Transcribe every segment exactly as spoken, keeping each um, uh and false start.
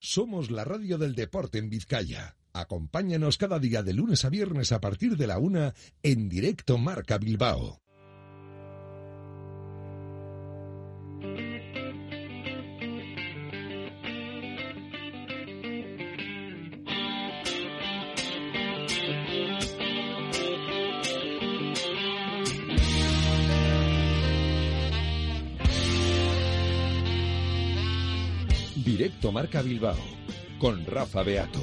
Somos la radio del deporte en Vizcaya. Acompáñanos cada día de lunes a viernes a partir de la una en directo Marca Bilbao. Directo Marca Bilbao, con Rafa Beato.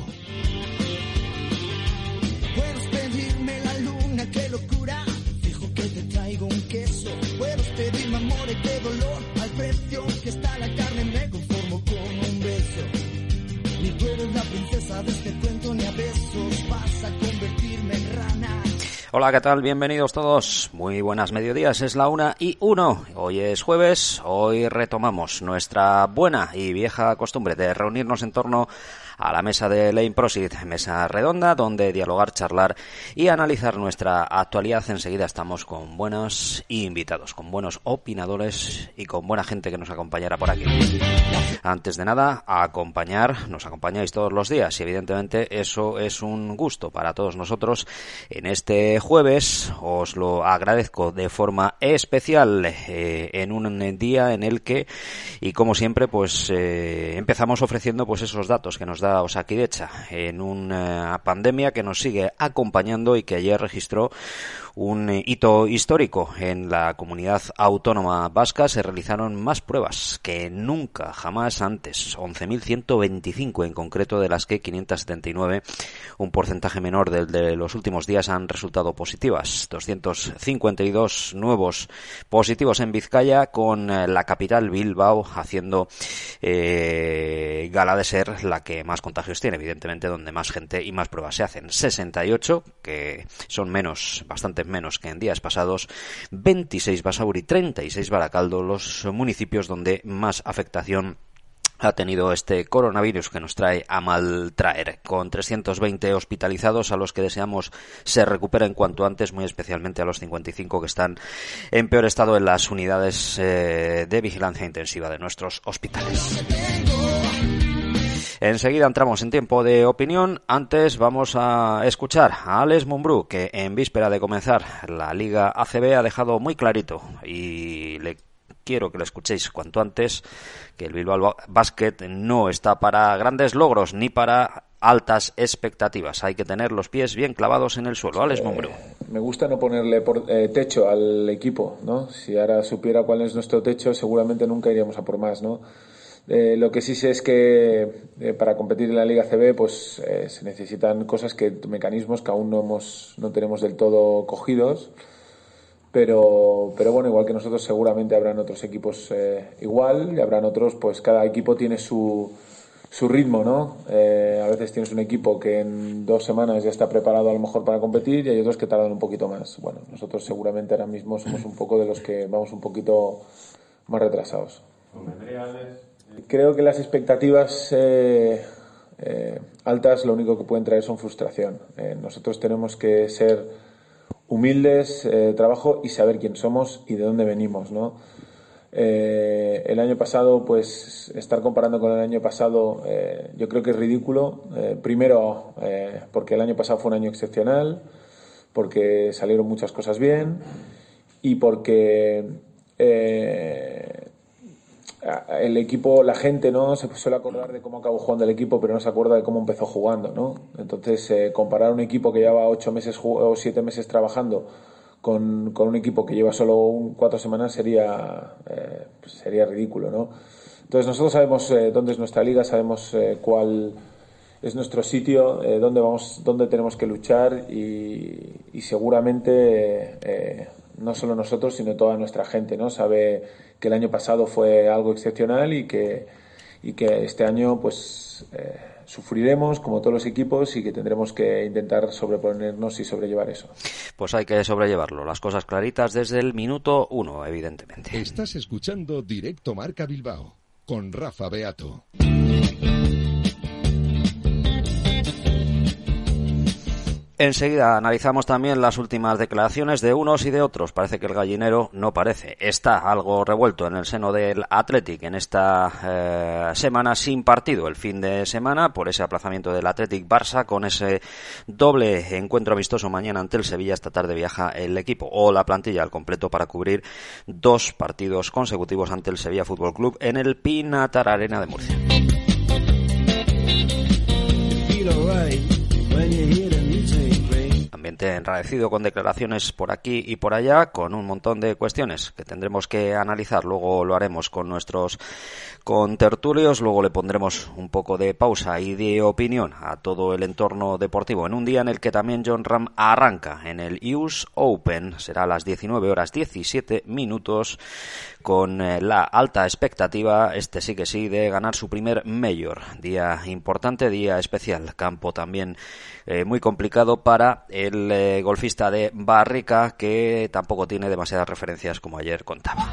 Puedes pedirme la luna, qué locura, fijo que te traigo un queso. Puedes pedirme amor y qué dolor, al precio que está la carne me conformo con un beso. Ni tú eres la princesa de este cuento, ni a besos vas a convertirme en rana. Hola, ¿qué tal? Bienvenidos todos. Muy buenas mediodías, es la una y uno. Hoy es jueves, hoy retomamos nuestra buena y vieja costumbre de reunirnos en torno a la mesa de Lane Prosit, mesa redonda donde dialogar, charlar y analizar nuestra actualidad. Enseguida estamos con buenos invitados, con buenos opinadores y con buena gente que nos acompañará por aquí. Antes de nada, a acompañar, nos acompañáis todos los días y evidentemente eso es un gusto para todos nosotros. En este jueves os lo agradezco de forma especial eh, en un día en el que, y como siempre, pues eh, empezamos ofreciendo pues esos datos que nos da Osakidetza en una pandemia que nos sigue acompañando y que ayer registró un hito histórico en la comunidad autónoma vasca. Se realizaron más pruebas que nunca, jamás antes, once mil ciento veinticinco en concreto, de las que quinientos setenta y nueve, un porcentaje menor del de los últimos días, han resultado positivas. doscientos cincuenta y dos nuevos positivos en Vizcaya, con la capital Bilbao haciendo eh, gala de ser la que más contagios tiene, evidentemente donde más gente y más pruebas se hacen. sesenta y ocho, que son menos, bastante menos que en días pasados. veintiséis Basauri, treinta y seis Baracaldo, los municipios donde más afectación ha tenido este coronavirus que nos trae a mal traer, con trescientos veinte hospitalizados a los que deseamos se recuperen cuanto antes, muy especialmente a los cincuenta y cinco que están en peor estado en las unidades eh, de vigilancia intensiva de nuestros hospitales. Enseguida entramos en tiempo de opinión. Antes vamos a escuchar a Alex Mumbrú, que en víspera de comenzar la Liga A C B ha dejado muy clarito, y le quiero que lo escuchéis cuanto antes, que el Bilbao Basket no está para grandes logros ni para altas expectativas. Hay que tener los pies bien clavados en el suelo. Alex eh, Mumbrú. Me gusta no ponerle por, eh, techo al equipo, ¿no? Si ahora supiera cuál es nuestro techo, seguramente nunca iríamos a por más, ¿no? Eh, lo que sí sé es que eh, para competir en la Liga A C B pues eh, se necesitan cosas, que mecanismos que aún no hemos no tenemos del todo cogidos, pero pero bueno, igual que nosotros seguramente habrán otros equipos eh, igual, y habrán otros, pues cada equipo tiene su su ritmo, ¿no? Eh, a veces tienes un equipo que en dos semanas ya está preparado a lo mejor para competir, y hay otros que tardan un poquito más. Bueno, nosotros seguramente ahora mismo somos un poco de los que vamos un poquito más retrasados. Creo que las expectativas eh, eh, altas lo único que pueden traer son frustración. Eh, nosotros tenemos que ser humildes, eh, trabajo y saber quién somos y de dónde venimos, ¿no? Eh, el año pasado, pues estar comparando con el año pasado, eh, yo creo que es ridículo. Eh, primero, eh, porque el año pasado fue un año excepcional, porque salieron muchas cosas bien y porque eh, el equipo, la gente no se suele acordar de cómo acabó jugando el equipo, pero no se acuerda de cómo empezó jugando, ¿no? Entonces, eh, comparar un equipo que lleva ocho meses o siete meses trabajando con, con un equipo que lleva solo un, cuatro semanas sería eh, pues sería ridículo, ¿no? Entonces, nosotros sabemos eh, dónde es nuestra liga, sabemos eh, cuál es nuestro sitio, eh, dónde vamos, dónde tenemos que luchar, y, y seguramente eh, no solo nosotros, sino toda nuestra gente, ¿no? Sabe que el año pasado fue algo excepcional y que y que este año pues eh, sufriremos como todos los equipos, y que tendremos que intentar sobreponernos y sobrellevar eso. Pues hay que sobrellevarlo, las cosas claritas desde el minuto uno, evidentemente. Estás escuchando Directo Marca Bilbao con Rafa Beato. Enseguida analizamos también las últimas declaraciones de unos y de otros. Parece que el gallinero no parece. Está algo revuelto en el seno del Athletic en esta eh, semana sin partido. El fin de semana por ese aplazamiento del Athletic Barça con ese doble encuentro amistoso mañana ante el Sevilla. Esta tarde viaja el equipo o la plantilla al completo para cubrir dos partidos consecutivos ante el Sevilla Fútbol Club en el Pinatar Arena de Murcia. Ambiente enrarecido con declaraciones por aquí y por allá, con un montón de cuestiones que tendremos que analizar. Luego lo haremos con nuestros contertulios, luego le pondremos un poco de pausa y de opinión a todo el entorno deportivo en un día en el que también Jon Rahm arranca en el U S Open. Será a las diecinueve horas diecisiete minutos con la alta expectativa, este sí que sí, de ganar su primer Major. Día importante, día especial, campo también eh, muy complicado para el eh, golfista de Barrica, que tampoco tiene demasiadas referencias como ayer contaba.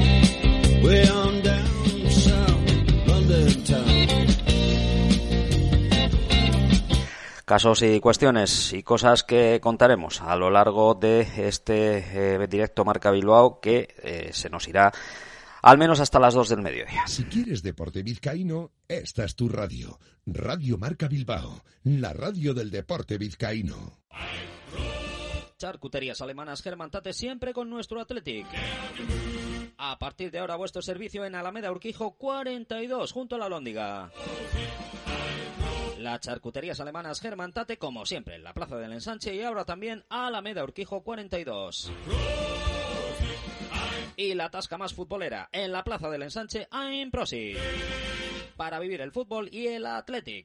Casos y cuestiones y cosas que contaremos a lo largo de este eh, directo Marca Bilbao que eh, se nos irá al menos hasta las dos del mediodía. Si quieres deporte vizcaíno, esta es tu radio. Radio Marca Bilbao, la radio del deporte vizcaíno. Charcuterías alemanas Hermann Tate, siempre con nuestro Athletic. A partir de ahora vuestro servicio en Alameda Urquijo cuarenta y dos, junto a la Lóndiga. Las charcuterías alemanas Hermann Tate, como siempre, en la Plaza del Ensanche y ahora también Alameda Urquijo cuarenta y dos. Y la tasca más futbolera en la Plaza del Ensanche en Prosi. Para vivir el fútbol y el Athletic.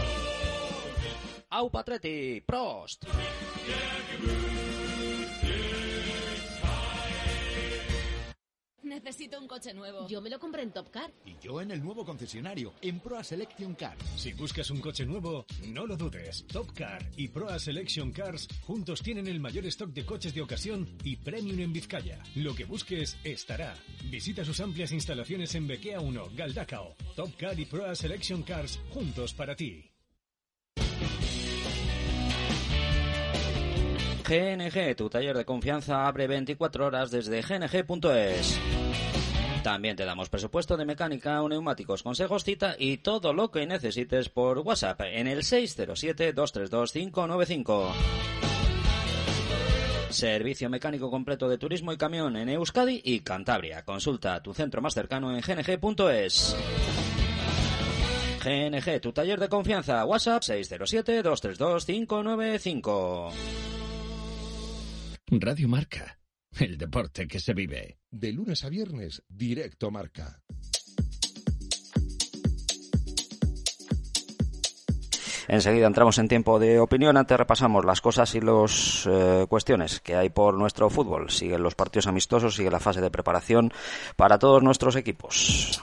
Aupa Athletic, Prost. Necesito un coche nuevo. Yo me lo compré en Top Car. Y yo en el nuevo concesionario, en Proa Selection Cars. Si buscas un coche nuevo, no lo dudes. Top Car y Proa Selection Cars juntos tienen el mayor stock de coches de ocasión y premium en Vizcaya. Lo que busques estará. Visita sus amplias instalaciones en Bequea uno, Galdacao. Top Car y Proa Selection Cars juntos para ti. G N G, tu taller de confianza, abre veinticuatro horas desde g n g punto es. También te damos presupuesto de mecánica, neumáticos, consejos, cita y todo lo que necesites por WhatsApp en el seis cero siete, dos tres dos, cinco nueve cinco. Servicio mecánico completo de turismo y camión en Euskadi y Cantabria. Consulta tu centro más cercano en g n g punto es. G N G, tu taller de confianza, WhatsApp seis cero siete, dos tres dos, cinco nueve cinco. Radio Marca, el deporte que se vive. De lunes a viernes, directo Marca. Enseguida entramos en tiempo de opinión. Antes repasamos las cosas y las eh, cuestiones que hay por nuestro fútbol. Siguen los partidos amistosos, sigue la fase de preparación para todos nuestros equipos.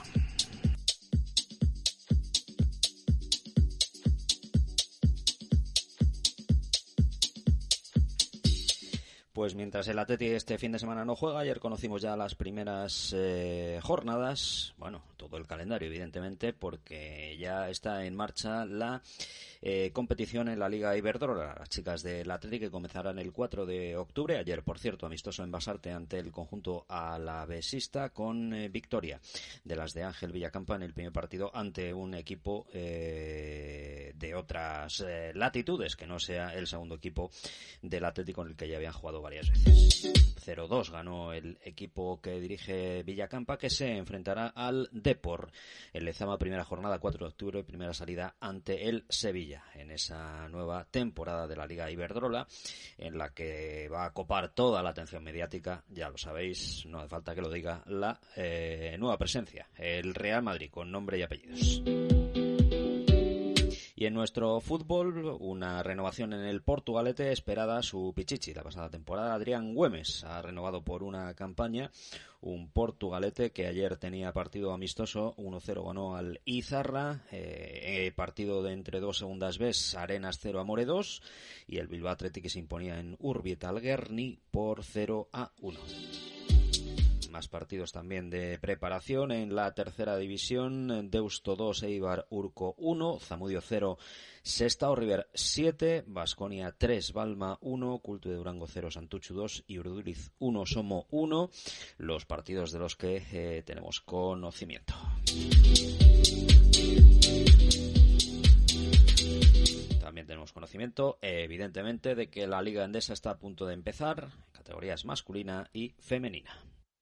Pues mientras el Atleti este fin de semana no juega, ayer conocimos ya las primeras eh, jornadas, bueno, todo el calendario evidentemente, porque ya está en marcha la eh, competición en la Liga Iberdrola. Las chicas del Atleti que comenzarán el cuatro de octubre, ayer por cierto amistoso en Basarte ante el conjunto alavesista con eh, victoria de las de Ángel Villacampa en el primer partido ante un equipo eh, de otras eh, latitudes, que no sea el segundo equipo del Atleti con el que ya habían jugado varias veces. cero dos ganó el equipo que dirige Villacampa, que se enfrentará al Depor en Lezama, primera jornada, cuatro de octubre, primera salida ante el Sevilla en esa nueva temporada de la Liga Iberdrola, en la que va a copar toda la atención mediática, ya lo sabéis, no hace falta que lo diga, la eh, nueva presencia, el Real Madrid, con nombre y apellidos. Y en nuestro fútbol, una renovación en el Portugalete esperada su pichichi. La pasada temporada, Adrián Güemes ha renovado por una campaña, un Portugalete que ayer tenía partido amistoso, uno cero ganó al Izarra, eh, partido de entre dos segundas Bs, Arenas cero Amore dos, y el Bilbao Athletic que se imponía en Urbieta al Guerni por cero a uno. Más partidos también de preparación en la tercera división. Deusto dos, Eibar Urco uno, Zamudio cero, Sestao River siete, Baskonia tres, Balma uno, Cultu de Durango cero, Santuchu dos y Urduriz uno, Somo uno. Los partidos de los que eh, tenemos conocimiento. También tenemos conocimiento, evidentemente, de que la Liga Endesa está a punto de empezar, categorías masculina y femenina.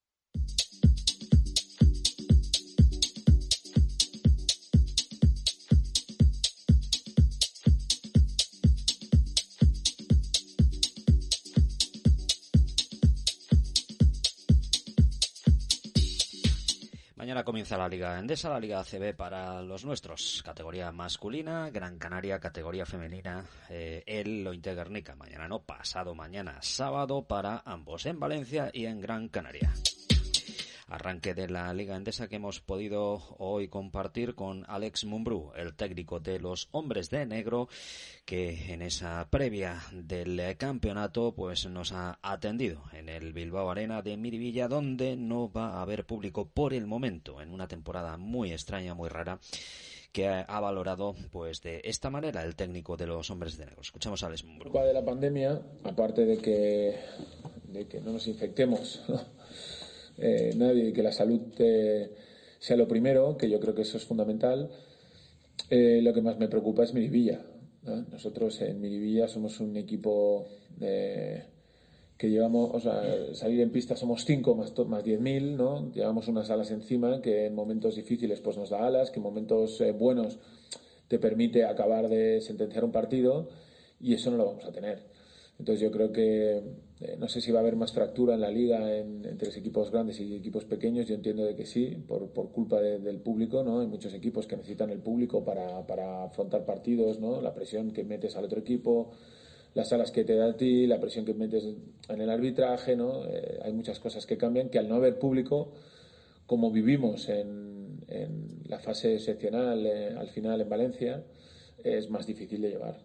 Mañana comienza la Liga Endesa, la Liga A C B para los nuestros. Categoría masculina, Gran Canaria, categoría femenina, eh, el Lointe Guernica. Mañana no, pasado mañana, sábado, para ambos, en Valencia y en Gran Canaria. Arranque de la Liga Endesa que hemos podido hoy compartir con Alex Mumbrú, el técnico de los Hombres de Negro, que en esa previa del campeonato pues nos ha atendido en el Bilbao Arena de Miribilla, donde no va a haber público por el momento, en una temporada muy extraña, muy rara, que ha valorado pues de esta manera el técnico de los Hombres de Negro. Escuchamos a Alex Mumbrú. De la pandemia, aparte de que, de que no nos infectemos, ¿no? Eh, nadie, que la salud eh, sea lo primero, que yo creo que eso es fundamental. Eh, lo que más me preocupa es Miribilla, ¿no? Nosotros en Miribilla somos un equipo eh, que llevamos, o sea, salir en pista somos cinco más, más diez mil, ¿no? Llevamos unas alas encima que en momentos difíciles pues nos da alas, que en momentos eh, buenos te permite acabar de sentenciar un partido, y eso no lo vamos a tener. Entonces yo creo que eh, no sé si va a haber más fractura en la liga en, entre equipos grandes y equipos pequeños. Yo entiendo de que sí, por, por culpa de, del público, ¿no? Hay muchos equipos que necesitan el público para, para afrontar partidos, ¿no? La presión que metes al otro equipo, las alas que te da a ti, la presión que metes en el arbitraje, ¿no? Eh, hay muchas cosas que cambian, que al no haber público, como vivimos en, en la fase excepcional eh, al final en Valencia, eh, es más difícil de llevar.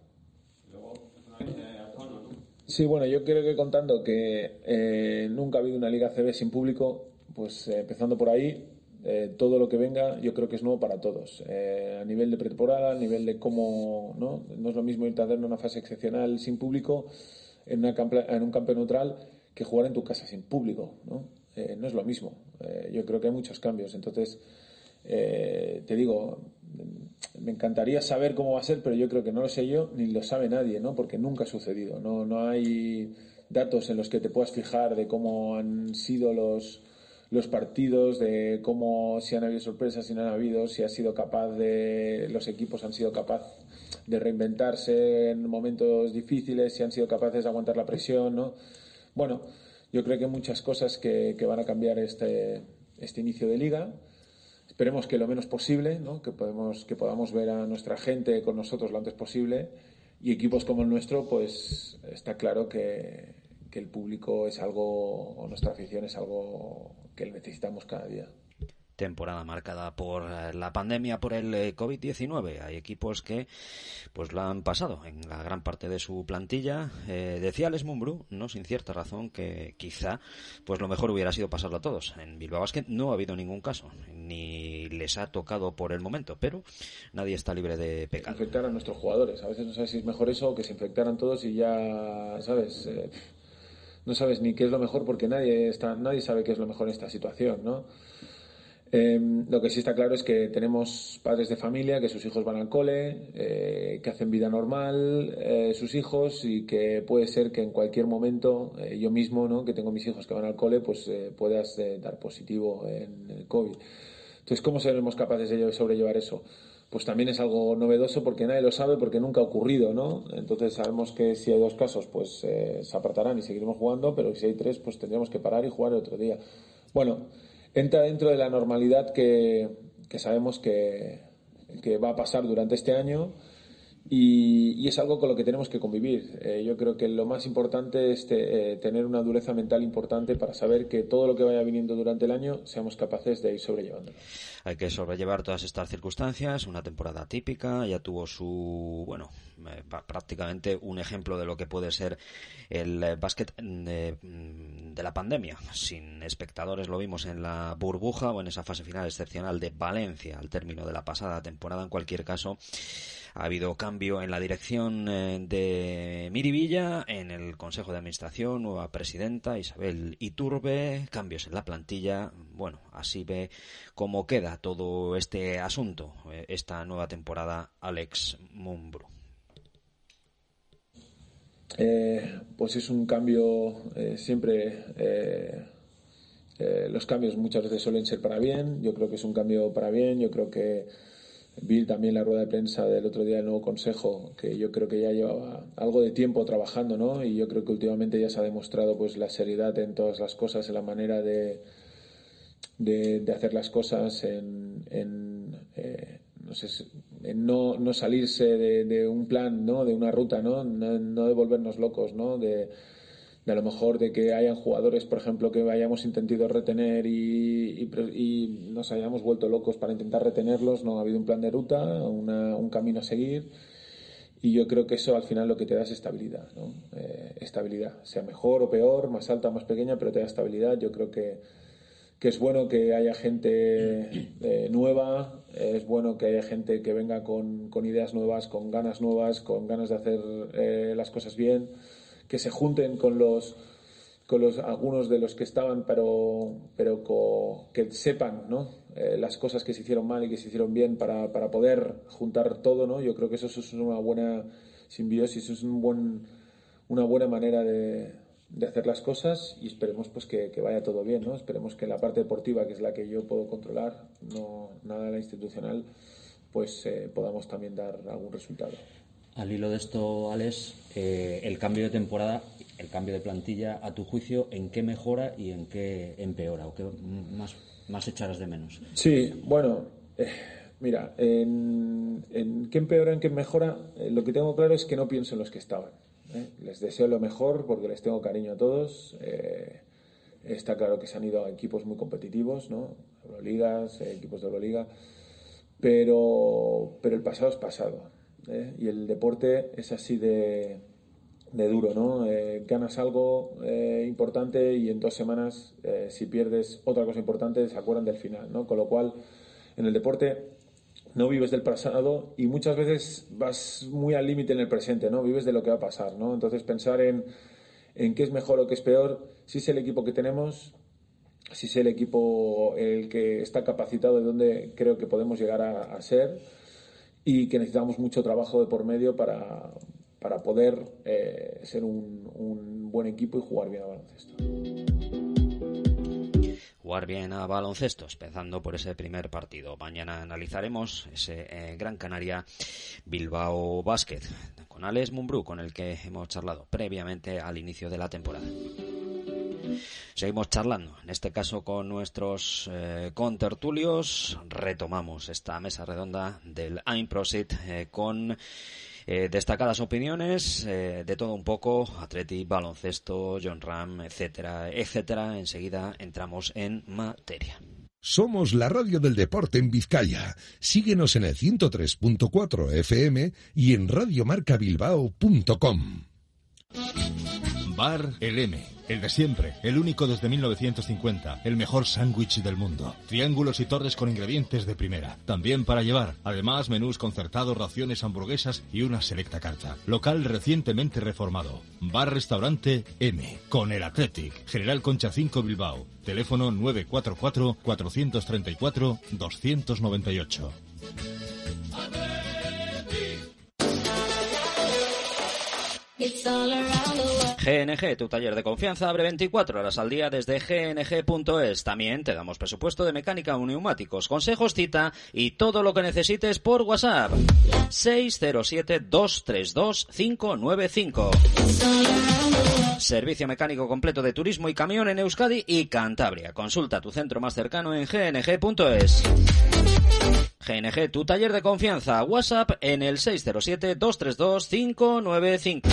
Sí, bueno, yo creo que contando que eh, nunca ha habido una Liga A C B sin público, pues eh, empezando por ahí, eh, todo lo que venga yo creo que es nuevo para todos. Eh, a nivel de pretemporada, a nivel de cómo, ¿no? No es lo mismo irte a hacer una fase excepcional sin público en, una campe- en un campo neutral que jugar en tu casa sin público, ¿no? Eh, no es lo mismo. Eh, yo creo que hay muchos cambios. Entonces, eh, te digo, me encantaría saber cómo va a ser, pero yo creo que no lo sé yo ni lo sabe nadie, ¿no? Porque nunca ha sucedido. No, no hay datos en los que te puedas fijar de cómo han sido los, los partidos, de cómo, si han habido sorpresas, si no han habido, si ha sido capaz de, los equipos han sido capaces de reinventarse en momentos difíciles, si han sido capaces de aguantar la presión, ¿no? Bueno, yo creo que hay muchas cosas que, que van a cambiar este, este inicio de liga. Esperemos que lo menos posible, ¿no? que, podemos, que podamos ver a nuestra gente con nosotros lo antes posible, y equipos como el nuestro, pues está claro que, que el público es algo, o nuestra afición es algo que necesitamos cada día. Temporada marcada por la pandemia, por el covid diecinueve. Hay equipos que pues la han pasado en la gran parte de su plantilla. Eh, decía Alex Mumbrú, no sin cierta razón, que quizá pues lo mejor hubiera sido pasarlo a todos. En Bilbao Basket no ha habido ningún caso, ni les ha tocado por el momento, pero nadie está libre de pecado. Infectar a nuestros jugadores. A veces no sabes si es mejor eso o que se infectaran todos y ya, ¿sabes? Eh, no sabes ni qué es lo mejor, porque nadie está, nadie sabe qué es lo mejor en esta situación, ¿no? Eh, lo que sí está claro es que tenemos padres de familia que sus hijos van al cole, eh, que hacen vida normal eh, sus hijos, y que puede ser que en cualquier momento eh, yo mismo, ¿no? que tengo mis hijos que van al cole, pues eh, puedas eh, dar positivo en el COVID. Entonces, ¿cómo seremos capaces de sobrellevar eso? Pues también es algo novedoso, porque nadie lo sabe, porque nunca ha ocurrido, ¿no? Entonces sabemos que si hay dos casos, pues eh, se apartarán y seguiremos jugando, pero si hay tres, pues tendríamos que parar y jugar el otro día. Bueno, entra dentro de la normalidad que, que sabemos que, que va a pasar durante este año, Y, y es algo con lo que tenemos que convivir. Eh, yo creo que lo más importante es te, eh, tener una dureza mental importante para saber que todo lo que vaya viniendo durante el año seamos capaces de ir sobrellevándolo. Hay que sobrellevar todas estas circunstancias, una temporada típica, ya tuvo su, bueno, eh, prácticamente un ejemplo de lo que puede ser el eh, básquet de, de la pandemia. Sin espectadores lo vimos en la burbuja o en esa fase final excepcional de Valencia al término de la pasada temporada. En cualquier caso, ha habido cambio en la dirección eh, de Miribilla, en el Consejo de Administración, nueva presidenta Isabel Iturbe, cambios en la plantilla. Bueno, así ve cómo queda todo este asunto, eh, esta nueva temporada, Alex Mumbrú. Eh, pues es un cambio, eh, siempre eh, eh, los cambios muchas veces suelen ser para bien. Yo creo que es un cambio para bien. Yo creo que vi también la rueda de prensa del otro día del nuevo consejo, que yo creo que ya llevaba algo de tiempo trabajando, ¿no? Y yo creo que últimamente ya se ha demostrado pues la seriedad en todas las cosas, en la manera de de, de hacer las cosas, en, en eh, no sé, en no, no salirse de, de un plan, ¿no? De una ruta, ¿no? No, no de volvernos locos, ¿no? De de a lo mejor de que hayan jugadores, por ejemplo, que hayamos intentado retener y, y, y nos hayamos vuelto locos para intentar retenerlos. No, ha habido un plan de ruta, una, un camino a seguir, y yo creo que eso al final lo que te da es estabilidad, ¿no? Eh, estabilidad, sea mejor o peor, más alta o más pequeña, pero te da estabilidad. Yo creo que, que es bueno que haya gente eh, nueva, es bueno que haya gente que venga con, con ideas nuevas, con ganas nuevas, con ganas de hacer eh, las cosas bien, que se junten con los con los algunos de los que estaban, pero pero co, que sepan, ¿no? Eh, las cosas que se hicieron mal y que se hicieron bien para, para poder juntar todo, ¿no? Yo creo que eso, eso es una buena simbiosis, es un buen una buena manera de, de hacer las cosas, y esperemos pues que, que vaya todo bien, ¿no? Esperemos que en la parte deportiva, que es la que yo puedo controlar, no nada de la institucional, pues eh, podamos también dar algún resultado. Al hilo de esto, Alex, eh, el cambio de temporada, el cambio de plantilla, a tu juicio, ¿en qué mejora y en qué empeora? ¿O qué más, más echarás de menos? Sí, bueno, eh, mira, en, en qué empeora, en qué mejora, eh, lo que tengo claro es que no pienso en los que estaban. ¿eh? Les deseo lo mejor porque les tengo cariño a todos. Eh, está claro que se han ido a equipos muy competitivos, ¿no? Euroligas, eh, equipos de Euroliga, pero, pero el pasado es pasado. ¿Eh? Y el deporte es así de, de duro, ¿no? Eh, ganas algo eh, importante y en dos semanas, eh, si pierdes otra cosa importante, se acuerdan del final, ¿no? Con lo cual, en el deporte no vives del pasado y muchas veces vas muy al límite en el presente, ¿no? Vives de lo que va a pasar, ¿no? Entonces, pensar en, en qué es mejor o qué es peor, si es el equipo que tenemos, si es el equipo el que está capacitado, de donde creo que podemos llegar a, a ser, y que necesitamos mucho trabajo de por medio para, para poder eh, ser un, un buen equipo y jugar bien a baloncesto. Jugar bien a baloncesto, empezando por ese primer partido. Mañana analizaremos ese eh, Gran Canaria Bilbao Basket con Alex Mumbrú, con el que hemos charlado previamente al inicio de la temporada. Seguimos charlando, en este caso con nuestros eh, contertulios. Retomamos esta mesa redonda del Einprosit eh, con eh, destacadas opiniones eh, de todo un poco, Athletic, baloncesto, John Ram, etcétera, etcétera. Enseguida entramos en materia. Somos la radio del deporte en Vizcaya. Síguenos en el ciento tres punto cuatro F M y en radiomarcabilbao punto com. Bar El M, el de siempre, el único desde mil novecientos cincuenta, el mejor sándwich del mundo. Triángulos y torres con ingredientes de primera, también para llevar. Además, menús concertados, raciones, hamburguesas y una selecta carta. Local recientemente reformado. Bar-restaurante M, con el Athletic. General Concha cinco Bilbao. Teléfono nueve cuatro cuatro, cuatro tres cuatro, dos nueve ocho. G N G, tu taller de confianza, abre veinticuatro horas al día desde g n g punto es. También te damos presupuesto de mecánica o neumáticos, consejos, cita y todo lo que necesites por WhatsApp. seis cero siete, dos tres dos, cinco nueve cinco. Servicio mecánico completo de turismo y camión en Euskadi y Cantabria. Consulta tu centro más cercano en g n g punto es. G N G, tu taller de confianza. WhatsApp en el seis cero siete, dos tres dos, cinco nueve cinco.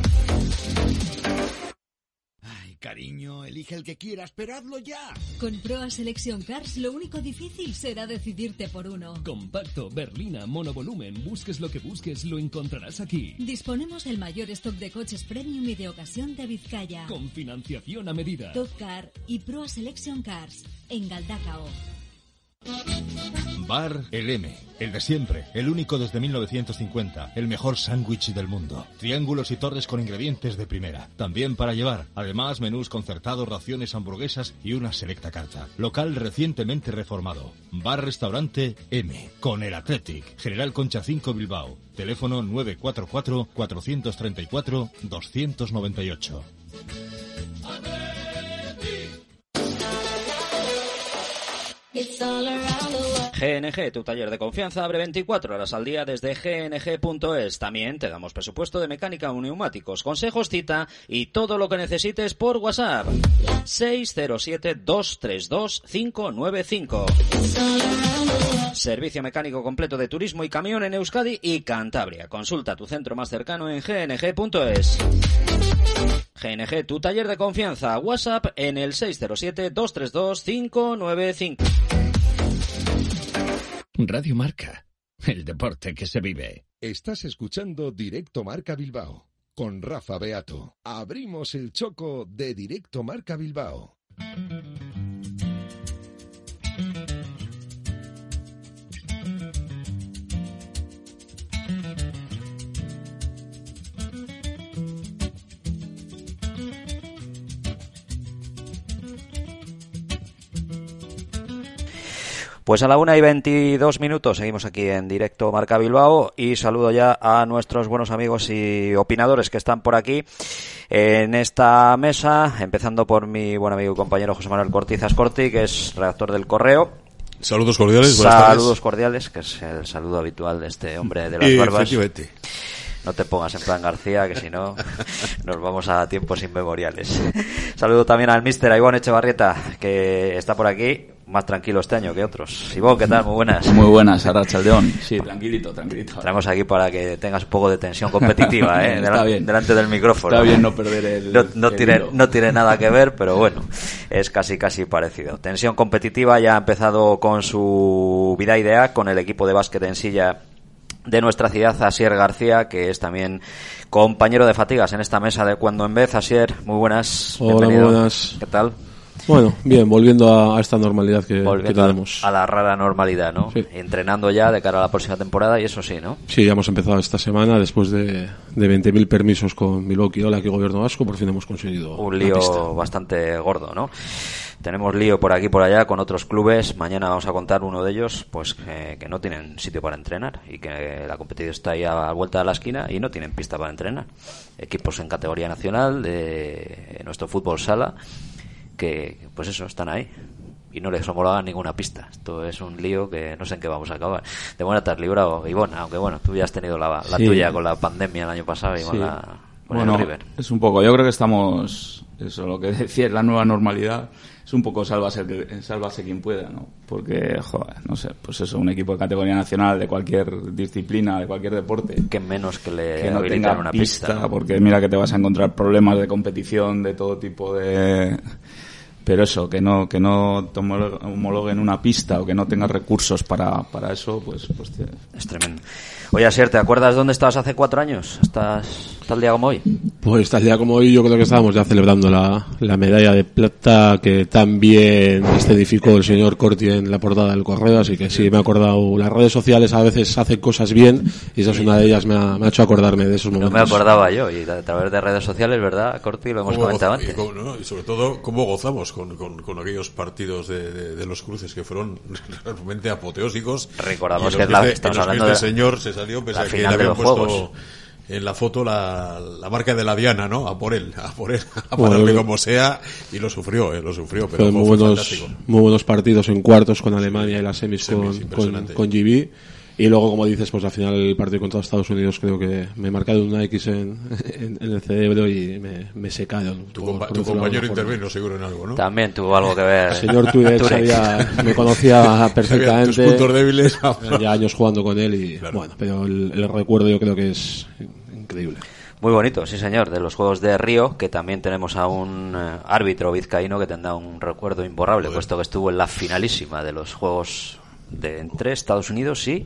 Ay, cariño, elige el que quieras, pero hazlo ya. Con Proa Selection Cars lo único difícil será decidirte por uno. Compacto, berlina, monovolumen, busques lo que busques, lo encontrarás aquí. Disponemos del mayor stock de coches premium y de ocasión de Vizcaya. Con financiación a medida. Top Car y Proa Selection Cars en Galdacao. Bar El M, el de siempre, el único desde mil novecientos cincuenta, el mejor sándwich del mundo. Triángulos y torres con ingredientes de primera, también para llevar. Además, menús concertados, raciones, hamburguesas y una selecta carta. Local recientemente reformado. Bar Restaurante M, con el Athletic, General Concha cinco Bilbao. Teléfono nueve cuatro cuatro, cuatro tres cuatro, dos nueve ocho. G N G, tu taller de confianza, abre veinticuatro horas al día desde g n g punto es. También te damos presupuesto de mecánica o neumáticos, consejos, cita y todo lo que necesites por WhatsApp. seis cero siete, dos tres dos, cinco nueve cinco. Servicio mecánico completo de turismo y camión en Euskadi y Cantabria. Consulta tu centro más cercano en g n g punto es. G N G, tu taller de confianza. WhatsApp en el seis cero siete, dos tres dos, cinco nueve cinco. Radio Marca, el deporte que se vive. Estás escuchando Directo Marca Bilbao con Rafa Beato. Abrimos el choco de Directo Marca Bilbao. Pues a la una y veintidós minutos seguimos aquí en Directo Marca Bilbao y saludo ya a nuestros buenos amigos y opinadores que están por aquí en esta mesa, empezando por mi buen amigo y compañero José Manuel Cortizas Corti, que es redactor del Correo. Saludos cordiales. Buenas Saludos tardes. cordiales, que es el saludo habitual de este hombre de las barbas. Efectivamente. No te pongas en plan García, que si no nos vamos a tiempos inmemoriales. Saludo también al míster Ivonne Echevarrieta, que está por aquí, más tranquilo este año que otros. Ivonne, ¿qué tal? Muy buenas. Muy buenas, Arratsaldeón. Sí, tranquilito, tranquilito. Traemos aquí para que tengas un poco de tensión competitiva, ¿eh? Está Delan- bien. Delante del micrófono. Está bien no perder el... No, no, el tiene, hilo. no tiene nada que ver, pero bueno, es casi casi parecido. Tensión competitiva, ya ha empezado con su vida idea, con el equipo de básquet en silla de nuestra ciudad, Asier García, que es también compañero de fatigas en esta mesa de Cuando en Vez. Asier, muy buenas. Hola, bienvenido. muy buenas. ¿Qué tal? Bueno, bien, volviendo a, a esta normalidad que, Volviendo que tenemos. a la rara normalidad, ¿no? Sí. Entrenando ya de cara a la próxima temporada y eso sí, ¿no? Sí, ya hemos empezado esta semana después de, de veinte mil permisos con Bilbao Quirola, aquí Gobierno Vasco, por fin hemos conseguido Un la pista. lío bastante gordo, ¿no? Tenemos lío por aquí y por allá con otros clubes. Mañana vamos a contar uno de ellos, pues que, que no tienen sitio para entrenar y que la competición está ahí a la vuelta de la esquina y no tienen pista para entrenar. Equipos en categoría nacional de nuestro fútbol sala que, pues eso, están ahí y no les homologan ninguna pista. Esto es un lío que no sé en qué vamos a acabar. De buena te has librado, Ivonne, aunque bueno, tú ya has tenido la, la Sí. tuya con la pandemia el año pasado y Sí. con la con Bueno, el River. es un poco, yo creo que estamos, eso lo que decía, es la nueva normalidad, es un poco sálvase, el que- sálvase quien pueda, ¿no? Porque, joder, no sé, pues eso, un equipo de categoría nacional, de cualquier disciplina, de cualquier deporte. Que menos que le que no habiliten tenga una pista, pista, ¿no? porque mira que te vas a encontrar problemas de competición, de todo tipo de... Pero eso, que no que no te homolo- homologuen una pista o que no tengas recursos para, para eso, pues... pues te... Es tremendo. Oye, Asier, ¿te acuerdas dónde estabas hace cuatro años? ¿Estás tal día como hoy? Pues tal día como hoy yo creo que estábamos ya celebrando la, la medalla de plata que tan bien escenificó el señor Corti en la portada del Correo, así que sí, me he acordado. Las redes sociales a veces hacen cosas bien y esa es una de ellas, me ha, me ha hecho acordarme de esos No momentos. me acordaba yo, y a través de redes sociales, ¿verdad, Corti? Lo hemos Cómo comentado goza- y, antes. cómo- no, y sobre todo, cómo gozamos con, con, con aquellos partidos de, de, de los cruces que fueron realmente apoteósicos. Recordamos Y que en es la- los que estamos en los que hablando este de señor se salió pese la a que final le de habían los puesto Juegos. en la foto la, la marca de la Diana, ¿no? A por él, a por él, a Bueno, pararle yo- como sea, y lo sufrió, eh, lo sufrió, pero Fueron fue, muy fue buenos, fantástico. muy buenos partidos en cuartos con Alemania y las semis, semis, con, con, impresionante. con G B. Y luego, como dices, pues al final el partido contra Estados Unidos creo que me he marcado una X en, en, en el cerebro y me, me secaron. Tu, compa- tu compañero intervino seguro en algo, ¿no? También tuvo algo que ver. El señor Túnez sabía, me conocía perfectamente. Tus puntos débiles. Ya años jugando con él y claro. Bueno, pero el, el recuerdo yo creo que es increíble. Muy bonito, sí señor, de los Juegos de Río, que también tenemos a un eh, árbitro vizcaíno que tendrá un recuerdo imborrable, Joder. puesto que estuvo en la finalísima de los Juegos de entre Estados Unidos y...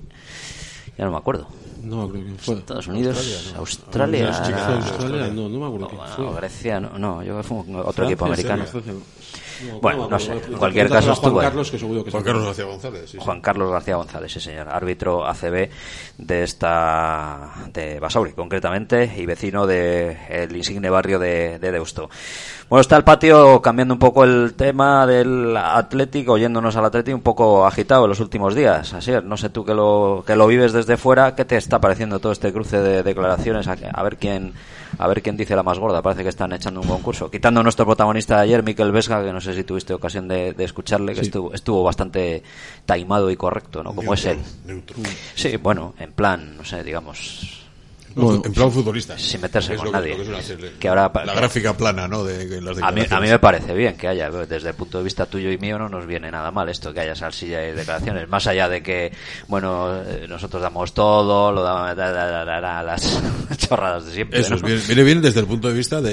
ya no me acuerdo. No, creo que fue. Estados Unidos, Australia... Australia, Australia, Australia, Australia no, no me acuerdo quién bueno, fue. Grecia, no, no, yo fui otro Francia, equipo americano. Francia, No, bueno, no sé. En cualquier caso estuvo Juan Carlos, que seguro que Juan Carlos García González. Sí, Juan sí. Carlos García González, sí señor, árbitro A C B de esta de Basauri concretamente y vecino de el insigne barrio de, de Deusto. Bueno, está el patio, cambiando un poco el tema del Atlético, oyéndonos al Atlético un poco agitado en los últimos días. Así es, no sé tú que lo que lo vives desde fuera, ¿qué te está pareciendo todo este cruce de declaraciones? A, a ver quién a ver quién dice la más gorda. Parece que están echando un concurso. Quitando a nuestro protagonista de ayer, Mikel Vesga, que no sé si tuviste ocasión de, de escucharle, que sí. estuvo estuvo bastante taimado y correcto, ¿no? Como neutro, es él. Neutro. Sí, bueno, en plan, no sé, digamos... Bueno, en plan futbolista, sin meterse con que, nadie que hacer, que ahora la gráfica plana, ¿no? De, de las a mí a mí me parece bien que haya, desde el punto de vista tuyo y mío no nos viene nada mal esto que haya salsilla y declaraciones, más allá de que bueno, nosotros damos todo, lo damos da, da, da, da, las chorradas de siempre. Eso, ¿no? viene, viene bien desde el punto de vista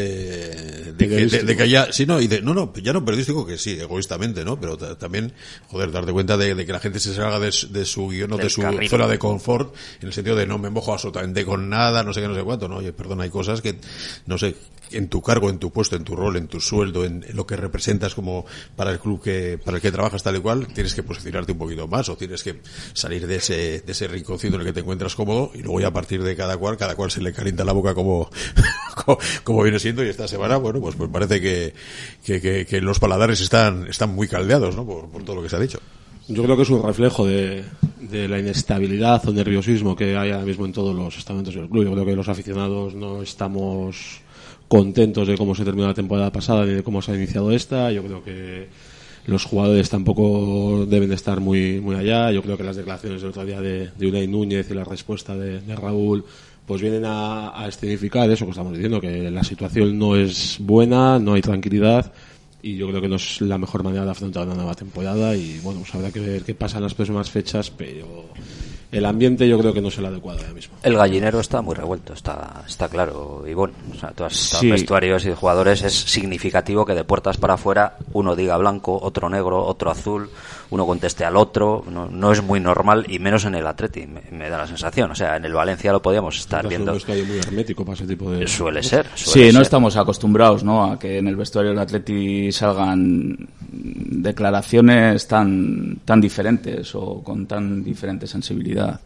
de de, que, de, de que haya, sí, no, y de, no, no, ya no periodístico, que sí, egoístamente, ¿no? Pero t- también, joder, darte cuenta de, de que la gente se salga de, de su guión o de su carril. Zona de confort, en el sentido de no me mojo absolutamente con nada, no sé qué, no sé cuánto, ¿no? Oye, perdón, hay cosas que, no sé, en tu cargo, en tu puesto, en tu rol, en tu sueldo, en, en lo que representas como para el club que, para el que trabajas tal y cual, tienes que posicionarte un poquito más, o tienes que salir de ese, de ese rinconcito en el que te encuentras cómodo, y luego ya a partir de cada cual, cada cual se le calienta la boca como, como, como viene siendo, y esta semana, bueno, pues, pues parece que, que, que, que los paladares están, están muy caldeados, ¿no? Por, por todo lo que se ha dicho. Yo creo que es un reflejo de, de la inestabilidad o nerviosismo que hay ahora mismo en todos los estamentos del club. Yo creo que los aficionados no estamos contentos de cómo se terminó la temporada pasada ni de cómo se ha iniciado esta. Yo creo que los jugadores tampoco deben de estar muy muy allá. Yo creo que las declaraciones del otro día de, de Unai Núñez y la respuesta de, de Raúl pues vienen a, a escenificar eso que estamos diciendo, que la situación no es buena, no hay tranquilidad. Y yo creo que no es la mejor manera de afrontar una nueva temporada y bueno, pues habrá que ver qué pasa en las próximas fechas, pero el ambiente yo creo que no es el adecuado ahora mismo. El gallinero está muy revuelto, está está claro, Ivonne. O sea, tú has estado en Sí. vestuarios y jugadores, es significativo que de puertas para afuera uno diga blanco, otro negro, otro azul, uno conteste al otro. No, no es muy normal, y menos en el Atleti, me, me da la sensación. O sea, en el Valencia lo podíamos estar viendo. Es que hay muy hermético para ese tipo de... Suele ser. Suele Sí, ser. no estamos acostumbrados, ¿no?, a que en el vestuario del Atleti salgan declaraciones tan tan diferentes o con tan diferente sensibilidad.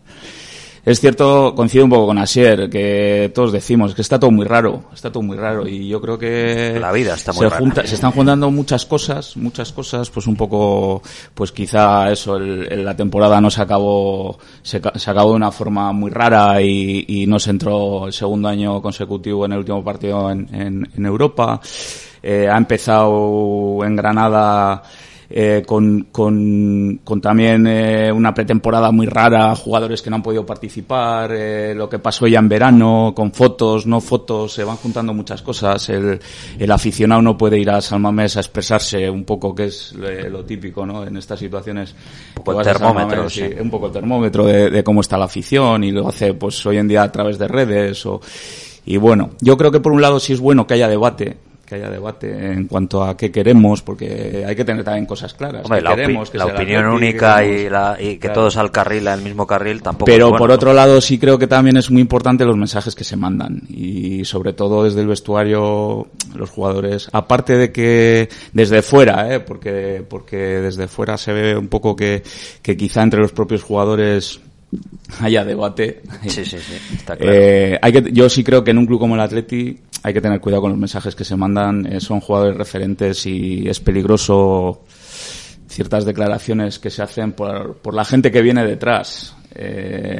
Es cierto, coincido un poco con Asier, que todos decimos que está todo muy raro, está todo muy raro, y yo creo que la vida está muy se, rara. junta, se están juntando muchas cosas, muchas cosas, pues un poco, pues quizá eso, el, el, la temporada no se acabó, se, se acabó de una forma muy rara y, y no se entró el segundo año consecutivo en el último partido en, en, en Europa. Eh, ha empezado en Granada Eh, con, con, con también eh, una pretemporada muy rara, jugadores que no han podido participar, eh, lo que pasó ya en verano, con fotos, no fotos, se van juntando muchas cosas. El, el aficionado no puede ir a San Mamés a expresarse un poco, que es lo, lo típico, ¿no?, en estas situaciones. Un poco el termómetro, Mamés, sí. Un poco el termómetro de, de cómo está la afición, y lo hace pues hoy en día a través de redes. O, y bueno, yo creo que por un lado sí es bueno que haya debate, que haya debate en cuanto a qué queremos, porque hay que tener también cosas claras. Hombre, la, queremos, opi- que la sea opinión Atleti, única queremos, y, la, y que claro. todos al carril, al mismo carril, tampoco Pero es bueno, por ¿no? otro lado sí creo que también es muy importante los mensajes que se mandan, y sobre todo desde el vestuario, los jugadores, aparte de que desde fuera, eh, porque porque desde fuera se ve un poco que que quizá entre los propios jugadores haya debate. Sí, sí, sí, está claro. Eh, hay que, yo sí creo que en un club como el Atleti hay que tener cuidado con los mensajes que se mandan. Eh, son jugadores referentes y es peligroso ciertas declaraciones que se hacen por, por la gente que viene detrás. Eh,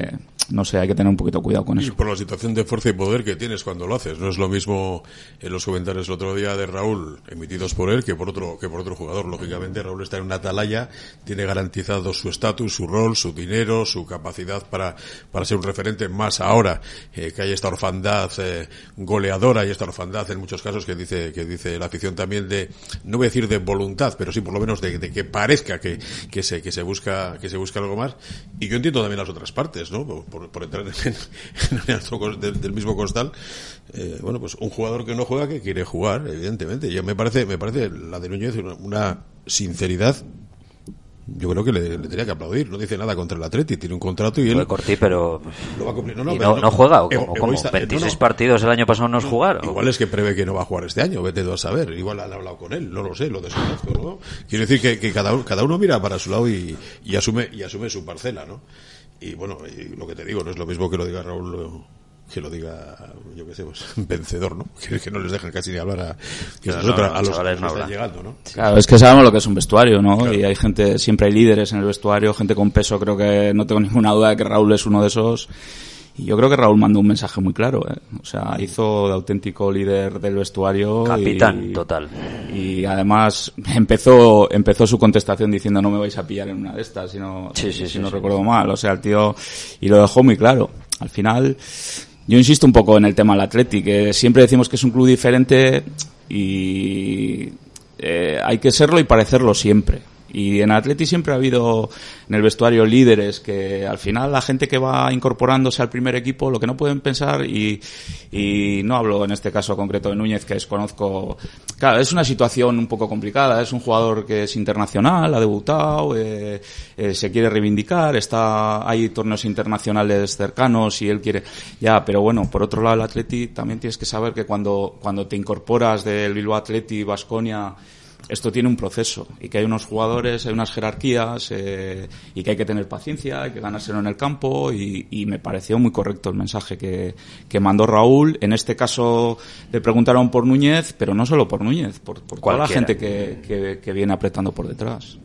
no sé, hay que tener un poquito cuidado con y eso. Y por la situación de fuerza y poder que tienes cuando lo haces. No es lo mismo en los comentarios el otro día de Raúl emitidos por él que por otro que por otro jugador. Lógicamente Raúl está en una atalaya, tiene garantizado su estatus, su rol, su dinero, su capacidad para para ser un referente, más ahora eh, que hay esta orfandad eh, goleadora y esta orfandad en muchos casos que dice que dice la afición también de, no voy a decir de voluntad, pero sí por lo menos de, de que parezca que que se que se busca que se busca algo más. Y yo entiendo también las otras partes, ¿no? Por, por, por entrar en, en el otro del, del mismo costal. Eh, bueno, pues un jugador que no juega que quiere jugar, evidentemente. Y me parece me parece la de Núñez una, una sinceridad. Yo creo que le, le tenía que aplaudir. No dice nada contra el Atleti, tiene un contrato y él Fue Corti, pero lo va a cumplir. No, no, ¿Y pero no, no, no juega o cómo? ego- ¿Cómo? egoísta- ¿veintiséis no, no. partidos el año pasado no es jugar? ¿O? Igual es que prevé que no va a jugar este año, vete tú a saber. Igual han hablado con él, no lo sé, lo desconozco, ¿no? Quiero decir que, que cada, uno, cada uno mira para su lado y, y asume y asume su parcela, ¿no? Y bueno, y lo que te digo, no es lo mismo que lo diga Raúl, lo- que lo diga, yo qué sé, pues, vencedor, ¿no? Que, que no les dejan casi ni hablar a, que No, es no, otra, no, a los chavales que no están hablan. llegando, ¿no? Claro, es que sabemos lo que es un vestuario, ¿no? Y hay gente, siempre hay líderes en el vestuario, gente con peso, creo que no tengo ninguna duda de que Raúl es uno de esos. Y yo creo que Raúl mandó un mensaje muy claro, ¿eh? O sea, hizo de auténtico líder del vestuario. Capitán, y, total. Y además empezó empezó su contestación diciendo no me vais a pillar en una de estas, si no, Sí, sí, si sí, no sí. recuerdo mal. O sea, el tío, y lo dejó muy claro. Al final, yo insisto un poco en el tema del Atleti, que siempre decimos que es un club diferente y eh, hay que serlo y parecerlo siempre. Y en Atleti siempre ha habido en el vestuario líderes que al final la gente que va incorporándose al primer equipo lo que no pueden pensar y, y no hablo en este caso concreto de Núñez que desconozco. Claro, es una situación un poco complicada. Es un jugador que es internacional, ha debutado, eh, eh, se quiere reivindicar, está hay torneos internacionales cercanos y él quiere ya, pero bueno, por otro lado el Atleti también tienes que saber que cuando cuando te incorporas del Bilbao Athletic, Baskonia, esto tiene un proceso y que hay unos jugadores, hay unas jerarquías eh, y que hay que tener paciencia, hay que ganárselo en el campo y, y me pareció muy correcto el mensaje que, que mandó Raúl. En este caso le preguntaron por Núñez, pero no solo por Núñez, por, por toda la Cualquiera. gente que, que, que viene apretando por detrás.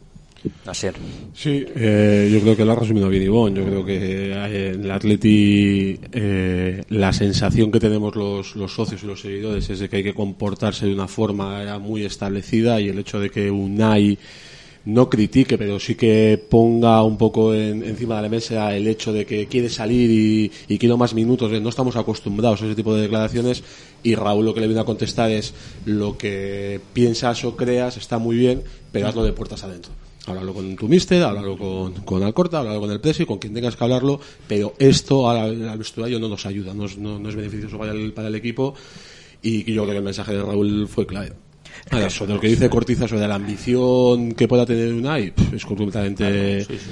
Así es. Sí, eh, yo creo que lo ha resumido bien Ivonne. Yo creo que eh, en el Atleti eh, la sensación que tenemos los, los socios y los seguidores es de que hay que comportarse de una forma ya muy establecida y el hecho de que Unai no critique, pero sí que ponga un poco en, encima de la mesa el hecho de que quiere salir y, y quiero más minutos. No estamos acostumbrados a ese tipo de declaraciones y Raúl lo que le viene a contestar es lo que piensas o creas está muy bien, pero hazlo de puertas adentro. Háblalo con tu míster, háblalo con, con Alcorta, háblalo con el presi, con quien tengas que hablarlo, pero esto al, al vestuario no nos ayuda, no es, no, no es beneficioso para el, para el equipo y, y yo creo que el mensaje de Raúl fue claro. Ahora, sobre lo que dice Cortiza sobre la ambición que pueda tener Unai, pff, es completamente Claro, sí, sí.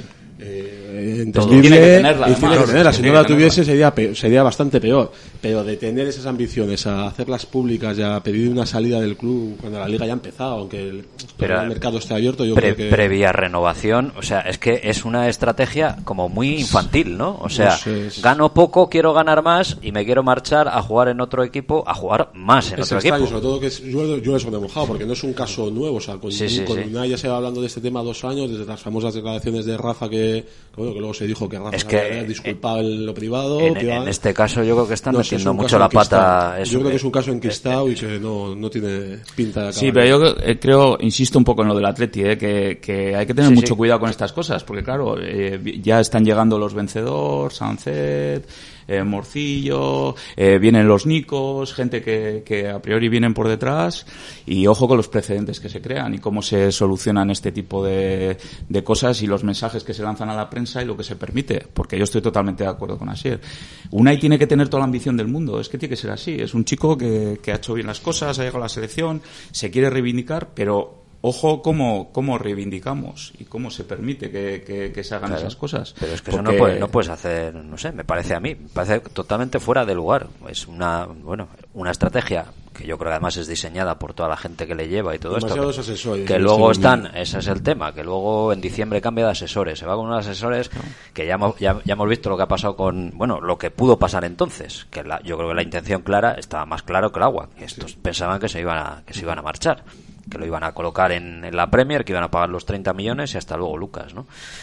eh, entendible. Todo. Tiene que tenerla, y tiene además. que tenerla. Si Tiene no la que tenerla. tuviese sería pe- sería bastante peor. Pero de tener esas ambiciones a hacerlas públicas y a pedir una salida del club cuando la liga ya ha empezado, aunque el, Pero el mercado esté abierto, yo Pre- creo que previa renovación, o sea, es que es una estrategia como muy infantil, ¿no? O sea, No sé, es- gano poco, quiero ganar más y me quiero marchar a jugar en otro equipo, a jugar más en es otro extraño, equipo. sobre todo que es, yo, yo eso me he mojado porque no es un caso nuevo, o sea, con, Sí, sí, con sí. Unai ya se va hablando de este tema dos años, desde las famosas declaraciones de Rafa que, que, bueno, que luego se dijo que Rafa Es se que, había disculpado en lo privado. En, privado. en este caso yo creo que están No sé, es metiendo un mucho caso la enquistado. pata. eso Yo creo que de- es un caso enquistado y que no, no tiene pinta de acabar. Sí, pero yo eh, creo, insisto un poco en lo del Atleti, eh, que, que hay que tener Sí, mucho sí. cuidado con estas cosas, porque claro, eh, ya están llegando los vencedores, Sancet, eh, Morcillo, eh, vienen los Nicos, gente que, que a priori vienen por detrás, y ojo con los precedentes que se crean y cómo se solucionan este tipo de, de cosas y los mensajes que se lanzan a la prensa y lo que se permite, porque yo estoy totalmente de acuerdo con Asier. Unai tiene que tener toda la ambición del mundo, es que tiene que ser así, es un chico que, que ha hecho bien las cosas, ha llegado a la selección, se quiere reivindicar, pero ojo cómo, cómo reivindicamos y cómo se permite que, que, que se hagan Claro, esas cosas. Pero es que eso Porque- no, puede- no puedes hacer, no sé, me parece a mí, me parece totalmente fuera de lugar. Es una, bueno, una estrategia que yo creo que además es diseñada por toda la gente que le lleva y todo Demasiados esto. Que, asesores, que en luego este están, mundo. ese es el tema, que luego en diciembre cambia de asesores, se va con unos asesores que ya hemos, ya, ya hemos visto lo que ha pasado con, bueno, lo que pudo pasar entonces, que la, yo creo que la intención clara estaba más claro que el agua, que estos pensaban que se iban a, que se iban a marchar, que lo iban a colocar en, en la Premier, que iban a pagar los treinta millones y hasta luego Lucas, ¿no? Pero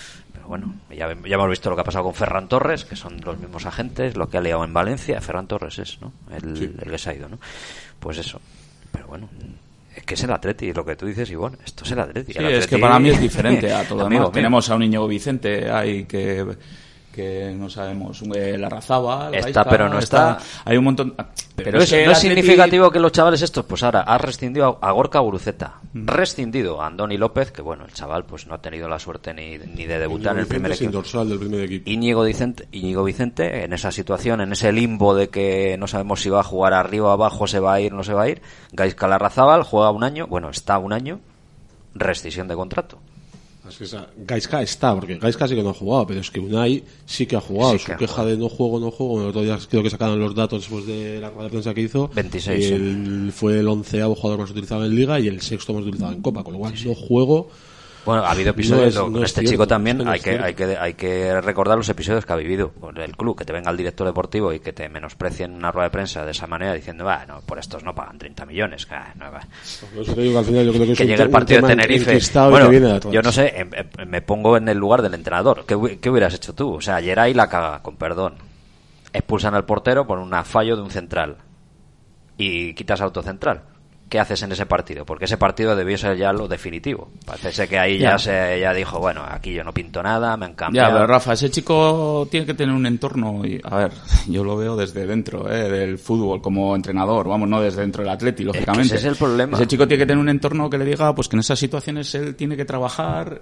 bueno, ya, ya hemos visto lo que ha pasado con Ferran Torres, que son los mismos agentes, lo que ha liado en Valencia. Ferran Torres es, ¿no? El, sí. el que se ha ido, ¿no? Pues eso. Pero bueno, es que es el Atleti, lo que tú dices, Ivonne, esto es el Atleti. Sí, el Atleti... es que para mí es diferente a todo. Amigo, Además, tenemos a un Íñigo Vicente ahí que... que no sabemos, eh, la Razaba está, Gaisca, pero no está. está. Hay un montón. Pero, pero es, es, no es Atleti... significativo que los chavales estos, pues ahora ha rescindido a, a Gorka Guruceta, mm. rescindido a Andoni López, que bueno, el chaval pues no ha tenido la suerte ni, ni de debutar en el primer equipo. Dorsal del primer equipo. Íñigo Vicente, Íñigo Vicente, en esa situación, en ese limbo de que no sabemos si va a jugar arriba o abajo, se va a ir, no se va a ir. Gaisca Larrazábal juega un año, bueno, está un año, rescisión de contrato. Es que esa, Gaisca está, porque Gaisca sí que no ha jugado, pero es que Unai sí que ha jugado. Sí que Su ha queja jugado. de no juego, no juego, el otro día creo que sacaron los datos después de la rueda de prensa que hizo. veintiséis. El, sí. Fue el onceavo jugador más utilizado en Liga y el sexto más utilizado en Copa, con lo cual sí, sí. no juego. Bueno, ha habido episodios no es, no con este cierto, chico también, no hay que, hay que hay que recordar los episodios que ha vivido con el club, que te venga el director deportivo y que te menosprecien una rueda de prensa de esa manera diciendo, va, no, por estos no pagan treinta millones, ah, no, va. Pues que, digo, al final yo creo que, que es llegue el partido de Tenerife. Bueno, de yo no sé, me pongo en el lugar del entrenador. ¿Qué, qué hubieras hecho tú? O sea, Geray la caga, con perdón. Expulsan al portero por un fallo de un central y quitas al autocentral. ¿Qué haces en ese partido? Porque ese partido debió ser ya lo definitivo. Parece que ahí ya, ya se ya dijo, bueno, aquí yo no pinto nada, me han cambiado. Ya, pero Rafa, ese chico tiene que tener un entorno, y a ver, yo lo veo desde dentro, ¿eh? Del fútbol como entrenador, vamos, no desde dentro del Atleti, lógicamente. Es que ese es el problema. Ese chico tiene que tener un entorno que le diga, pues que en esas situaciones él tiene que trabajar,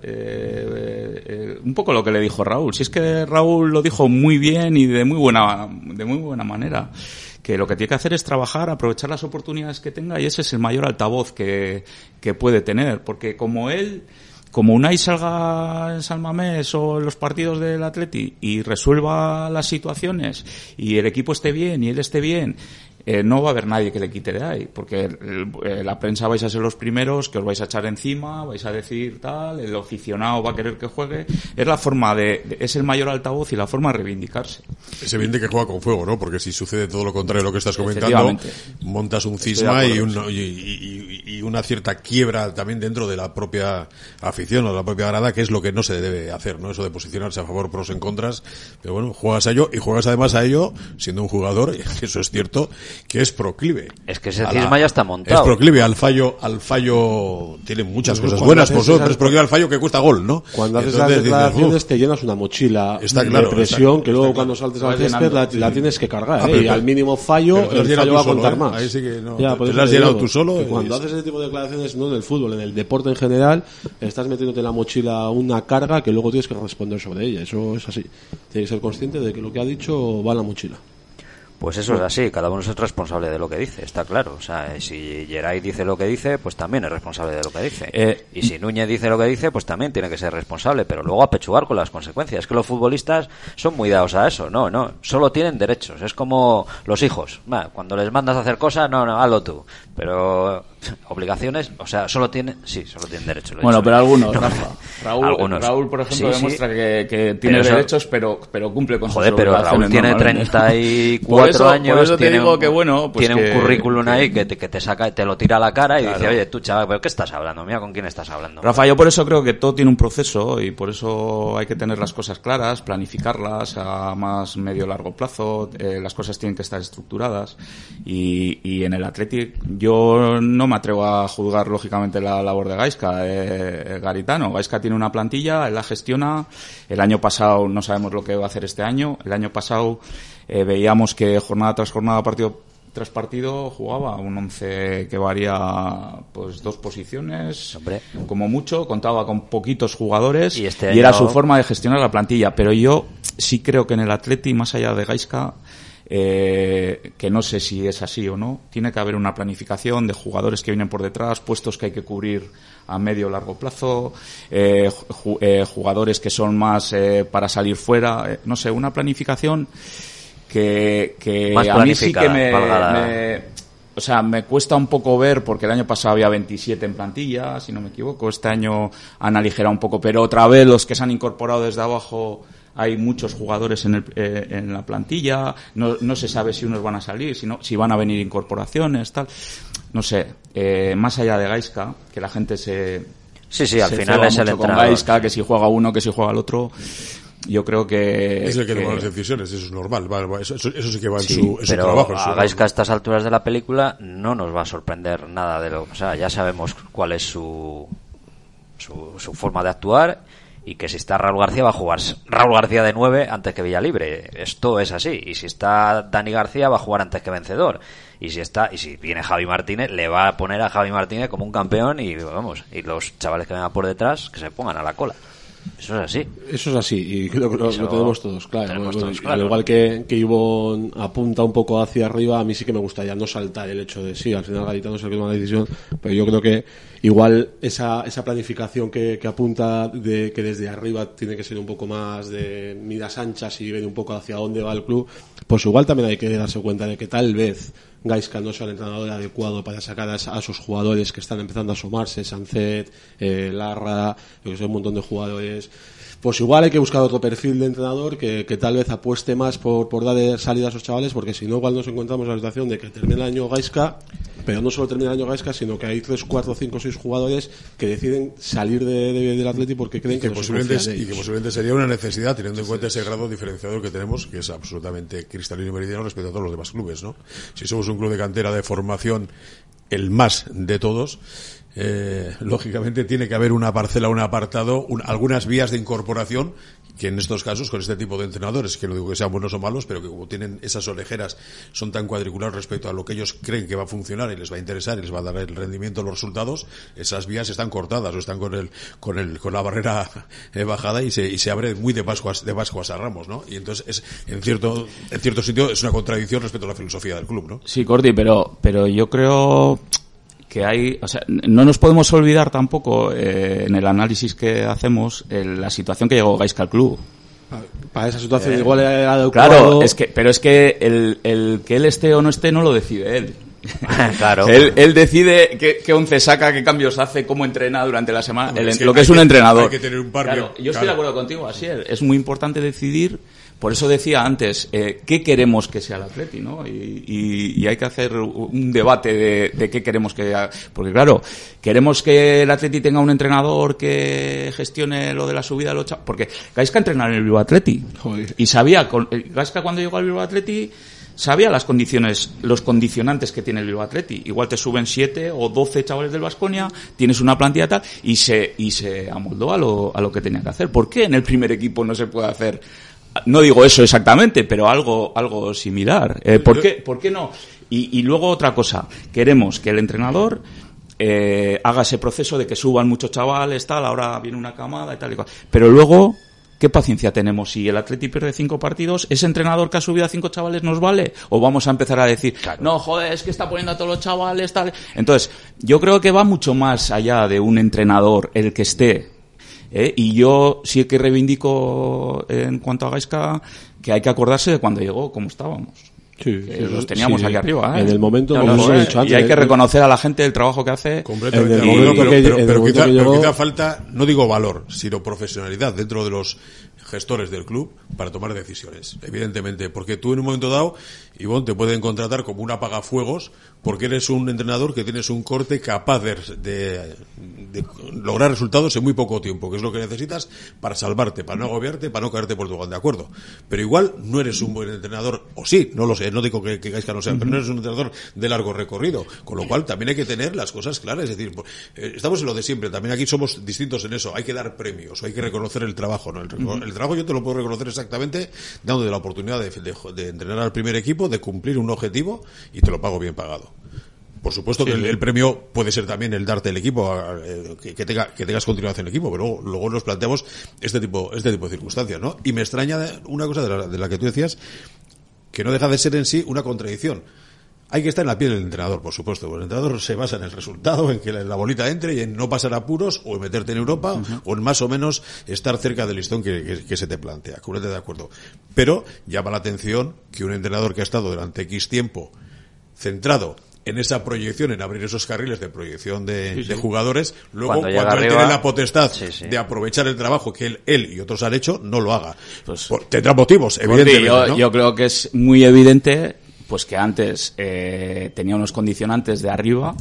eh, eh, un poco lo que le dijo Raúl. Si es que Raúl lo dijo muy bien y de muy buena, de muy buena manera. Que lo que tiene que hacer es trabajar, aprovechar las oportunidades que tenga, y ese es el mayor altavoz que, que puede tener, porque como él, como Unai salga en San Mamés o en los partidos del Atleti y resuelva las situaciones y el equipo esté bien y él esté bien, eh, no va a haber nadie que le quite de ahí, porque el, el, la prensa vais a ser los primeros que os vais a echar encima, vais a decir tal, el aficionado va a querer que juegue. Es la forma de, de es el mayor altavoz y la forma de reivindicarse. Es evidente que juega con fuego, ¿no? Porque si sucede todo lo contrario de lo que estás comentando, montas un cisma y, un, y, y, y una cierta quiebra también dentro de la propia afición o de la propia grada, que es lo que no se debe hacer, ¿no? Eso de posicionarse a favor, pros en contras. Pero bueno, juegas a ello y juegas además a ello siendo un jugador, eso es cierto, que es proclive. Es que ese cisma ya está montado. Es proclive al fallo, al fallo, tiene muchas pues cosas buenas, pues es proclive al fallo que cuesta gol, ¿no? Cuando haces las declaraciones dices, te llenas una mochila está de claro, presión está, que luego está cuando claro. saltes al césped la, la tienes que cargar, ah, ¿eh? pero, Y al mínimo fallo, el fallo va a contar ¿eh? más. Ahí sí que no, ya, te, te lo has llenado tú solo. Y cuando haces ese tipo de declaraciones, no en el fútbol, en el deporte en general, estás metiéndote en la mochila una carga que luego tienes que responder sobre ella. Eso es así. Tienes que ser consciente de que lo que ha dicho va a la mochila. Pues eso es así, cada uno es responsable de lo que dice, está claro. O sea, si Geray dice lo que dice, pues también es responsable de lo que dice. Eh, y si Núñez dice lo que dice, pues también tiene que ser responsable, pero luego apechugar con las consecuencias. Es que los futbolistas son muy dados a eso, no, no, solo tienen derechos. Es como los hijos, bah, cuando les mandas a hacer cosas, no, no, hazlo tú. Pero obligaciones, o sea, solo tienen, sí, solo tienen derechos. Bueno, pero algunos, no, Rafa. Raúl, algunos. Raúl, por ejemplo, sí, demuestra sí. que, que tiene pero derechos, eso, pero pero cumple con joder, sus pero obligaciones. Raúl tiene treinta y cuatro años, por eso te tiene, digo un, que, bueno, pues tiene que, un currículum que, ahí que te, que te saca, te lo tira a la cara y claro. dice, oye, tú chaval, ¿pero qué estás hablando? Mira, ¿con quién estás hablando? Rafa, yo por eso creo que todo tiene un proceso y por eso hay que tener las cosas claras, planificarlas a más medio largo plazo, eh, las cosas tienen que estar estructuradas y, y en el Atleti yo no me atrevo a juzgar lógicamente la labor de Gaisca, eh, Garitano. Gaisca tiene una plantilla, él la gestiona. El año pasado no sabemos lo que va a hacer este año. El año pasado eh, veíamos que jornada tras jornada, partido tras partido, jugaba un once que varía pues dos posiciones, Hombre. como mucho, contaba con poquitos jugadores y, este y año... era su forma de gestionar la plantilla. Pero yo sí creo que en el Atleti, más allá de Gaisca, eh, que no sé si es así o no, tiene que haber una planificación de jugadores que vienen por detrás, puestos que hay que cubrir a medio o largo plazo, eh, ju- eh, jugadores que son más eh, para salir fuera, eh, no sé, una planificación que, que más a mí sí que me, la... me o sea, me cuesta un poco ver, porque el año pasado había veintisiete en plantilla, si no me equivoco, este año han aligerado un poco, pero otra vez los que se han incorporado desde abajo, hay muchos jugadores en, el, eh, en la plantilla, no, no se sabe si unos van a salir, si, no, si van a venir incorporaciones, tal, no sé, eh, más allá de Gaisca, que la gente se, Sí, sí, al se final ceba es el mucho con entrenador. Gaisca, que si juega uno, que si juega el otro. Yo creo que... Es el que, que... toma las decisiones, eso es normal. Va, va, eso, eso, eso sí que va en Sí, su, en su pero trabajo. En su a Gaisca a estas alturas de la película no nos va a sorprender nada de lo... O sea, ya sabemos cuál es su, su, su forma de actuar y que si está Raúl García va a jugar Raúl García de nueve antes que Villalibre. Esto es así. Y si está Dani García va a jugar antes que Vencedor. Y si está y si viene Javi Martínez, le va a poner a Javi Martínez como un campeón y vamos, y los chavales que vengan por detrás que se pongan a la cola. Eso es así. Eso es así, y creo que lo, lo tenemos todos claro. Tenemos Bueno, todos al claro. igual que, que Ivonne apunta un poco hacia arriba, a mí sí que me gustaría no saltar el hecho de sí, al final Garitano es el que toma la decisión, pero yo creo que igual esa, esa planificación que, que apunta de que desde arriba tiene que ser un poco más de miras anchas y ver un poco hacia dónde va el club, pues igual también hay que darse cuenta de que tal vez Gaisca no sea el entrenador adecuado para sacar a, a esos jugadores que están empezando a asomarse, Sancet, eh, Larra, yo que sé, un montón de jugadores. Pues igual hay que buscar otro perfil de entrenador que, que tal vez apueste más por, por dar salida a esos chavales, porque si no igual nos encontramos en la situación de que termina el año Gaisca, pero no solo termina el año Gaisca, sino que hay tres, cuatro, cinco, seis jugadores que deciden salir de, de, del Atleti porque creen que, que no se posiblemente, confía en y ellos. que posiblemente sería una necesidad teniendo en cuenta ese grado diferenciador que tenemos, que es absolutamente cristalino y meridiano respecto a todos los demás clubes, ¿no? Si somos un club de cantera de formación, el más de todos, eh, lógicamente tiene que haber una parcela, un apartado, un, algunas vías de incorporación que en estos casos con este tipo de entrenadores, que no digo que sean buenos o malos, pero que como tienen esas orejeras, son tan cuadriculares respecto a lo que ellos creen que va a funcionar y les va a interesar y les va a dar el rendimiento, los resultados, esas vías están cortadas o están con el con el con la barrera eh, bajada y se y se abre muy de Pascuas de Pascuas a Ramos, ¿no? Y entonces es en cierto en cierto sitio es una contradicción respecto a la filosofía del club, ¿no? Sí, Corti, pero pero yo creo que hay, o sea, no nos podemos olvidar tampoco eh, en el análisis que hacemos en la situación que llegó Gaisca al club. Para esa situación Eh, igual era adecuado. Claro, es que, pero es que el, el que él esté o no esté no lo decide él. Claro. Él, él decide qué, qué once saca, qué cambios hace, cómo entrena durante la semana, Hombre, el, es que lo que hay es un que- entrenador. hay que tener un par Claro, bien- yo estoy claro. de acuerdo contigo, así es. Es muy importante decidir. Por eso decía antes, eh, ¿qué queremos que sea el Atleti, no? Y, y, y hay que hacer un debate de, de qué queremos que haga. Porque claro, queremos que el Atleti tenga un entrenador que gestione lo de la subida de los chavales. Porque Gaisca entrenaba en el Bilbao Atleti. Joder. Y sabía, con- eh, Gaisca cuando llegó al Bilbao Atleti, sabía las condiciones, los condicionantes que tiene el Bilbao Atleti. Igual te suben siete o doce chavales del Baskonia, tienes una plantilla tal, y se, y se amoldó a lo, a lo que tenía que hacer. ¿Por qué en el primer equipo no se puede hacer? No digo eso exactamente, pero algo, algo similar. Eh, ¿por qué, por qué no? Y, y luego otra cosa. Queremos que el entrenador, eh, haga ese proceso de que suban muchos chavales, tal, ahora viene una camada y tal y cual. Pero luego, ¿qué paciencia tenemos? Si el Atleti pierde cinco partidos, ¿ese entrenador que ha subido a cinco chavales nos vale? ¿O vamos a empezar a decir, claro, no, joder, es que está poniendo a todos los chavales, tal? Entonces, yo creo que va mucho más allá de un entrenador, el que esté. ¿eh? Y yo sí que reivindico, eh, en cuanto a Gaisca, que hay que acordarse de cuando llegó, cómo estábamos. Sí, Que sí, los teníamos sí. aquí arriba, ¿eh? En el momento, No, como no, os he eh, dicho antes, y hay que eh, reconocer a la gente el trabajo que hace. Completamente En el de acuerdo, momento pero, que- pero- en el pero momento quizá, que pero llegó- quizá falta, no digo valor, sino profesionalidad dentro de los gestores del club para tomar decisiones, evidentemente, porque tú en un momento dado, Ivonne, te pueden contratar como un apagafuegos porque eres un entrenador que tienes un corte capaz de, de, de lograr resultados en muy poco tiempo, que es lo que necesitas para salvarte, para no agobiarte, para no caerte por tu gol, de acuerdo. Pero igual no eres un buen entrenador, o sí, no lo sé, no digo que, que Gaisca no sea, uh-huh. pero no eres un entrenador de largo recorrido, con lo cual también hay que tener las cosas claras, es decir, eh, estamos en lo de siempre, también aquí somos distintos en eso, hay que dar premios, hay que reconocer el trabajo, ¿no? El, uh-huh. el trabajo yo te lo puedo reconocer exactamente dándote la oportunidad de, de, de entrenar al primer equipo, de cumplir un objetivo y te lo pago bien pagado. Por supuesto sí, que el, el premio puede ser también el darte el equipo, eh, que, que, tenga, que tengas continuación en el equipo, pero luego, luego nos planteamos este tipo, este tipo de circunstancias, ¿no? Y me extraña una cosa de la, de la que tú decías, que no deja de ser en sí una contradicción. Hay que estar en la piel del entrenador, por supuesto. El entrenador se basa en el resultado, en que la bolita entre y en no pasar apuros o en meterte en Europa uh-huh. o en más o menos estar cerca del listón que, que, que se te plantea. Completamente de acuerdo. Pero llama la atención que un entrenador que ha estado durante X tiempo centrado en esa proyección, en abrir esos carriles de proyección de, sí, sí. de jugadores, luego cuando, cuando él arriba, tiene la potestad sí, sí. de aprovechar el trabajo que él, él y otros han hecho, no lo haga. Pues, Por, tendrá motivos, evidentemente. Yo, ¿no? yo creo que es muy evidente pues que antes eh, tenía unos condicionantes de arriba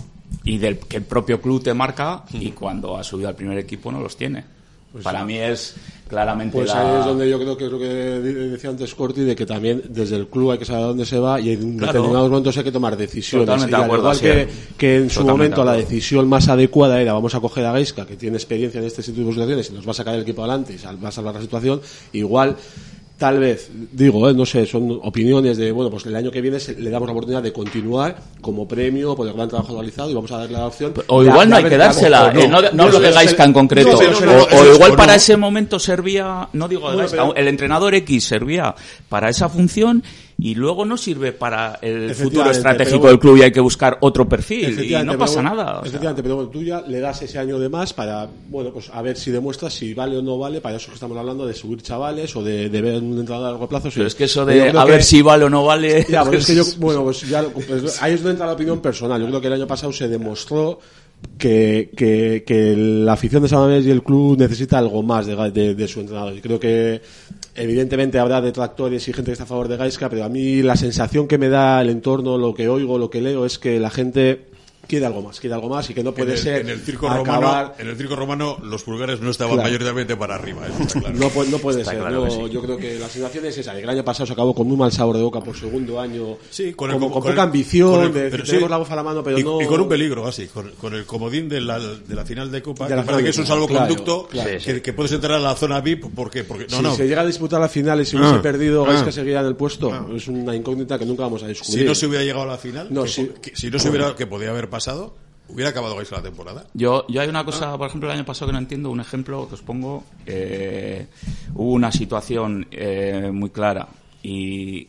y del que el propio club te marca, y cuando ha subido al primer equipo no los tiene. Pues para sí. mí es claramente pues la... ahí es donde yo creo que es lo que decía antes Corti, de que también desde el club hay que saber a dónde se va y en claro. determinados momentos hay que tomar decisiones. Totalmente y de acuerdo, igual que, que en su momento de la decisión más adecuada era vamos a coger a Gaisca, que tiene experiencia en este tipo de situaciones y nos va a sacar el equipo adelante y va a salvar la situación, igual tal vez, digo, eh, no sé, son opiniones de, bueno, pues el año que viene se, le damos la oportunidad de continuar como premio por el gran trabajo realizado y vamos a darle la opción. O de, igual no hay que dársela, eh, no, no, no hablo de Gaisca en concreto, no, no, no, o, o, o igual no. para ese momento servía, no digo de Gaisca, el entrenador X servía para esa función y luego no sirve para el futuro estratégico bueno, del club y hay que buscar otro perfil y no pasa pero, nada. O efectivamente, sea. pero bueno, tú ya le das ese año de más para, bueno, pues a ver si demuestra si vale o no vale, para eso que estamos hablando de subir chavales o de, de ver un entrenador a largo plazo. Pero sí. es que eso de a ver que, si vale o no vale... Ya, pues es que yo, bueno, pues ya, pues ahí es donde entra la opinión personal. Yo creo que el año pasado se demostró que, que, que la afición de San Mamés y el club necesita algo más de, de, de su entrenador. Y creo que evidentemente habrá detractores y gente que está a favor de Gaisca, pero a mí la sensación que me da el entorno, lo que oigo, lo que leo, es que la gente quiere algo más, quiere algo más y que no puede en el, ser en el circo acabar... romano, en el circo romano los pulgares no estaban claro. mayoritariamente para arriba, eso está claro. No, puede, no puede está ser. Claro yo, sí. yo creo que la situación es esa. El año pasado se acabó con un mal sabor de boca por segundo año, sí, con, el, con, con, con con poca el, ambición, con el, de, pero tenemos sí, la voz a la mano, pero y, no... Y con un peligro así, con, con el comodín de la, de la final de Copa, de que parece que es un salvoconducto, claro, claro. que, que puedes entrar a la zona V I P, ¿por qué? Porque, no, si no. se llega a disputar la final y si hubiese ah, perdido, ah, Gaisca seguiría en el puesto, ah, es una incógnita que nunca vamos a descubrir. Si no se hubiera llegado a la final, no, que, si, que, si no se hubiera, que podía haber pasado, ¿hubiera acabado Gaisca la temporada? Yo, yo hay una cosa, por ejemplo, el año pasado que no entiendo, un ejemplo que os pongo, eh, hubo una situación eh, muy clara y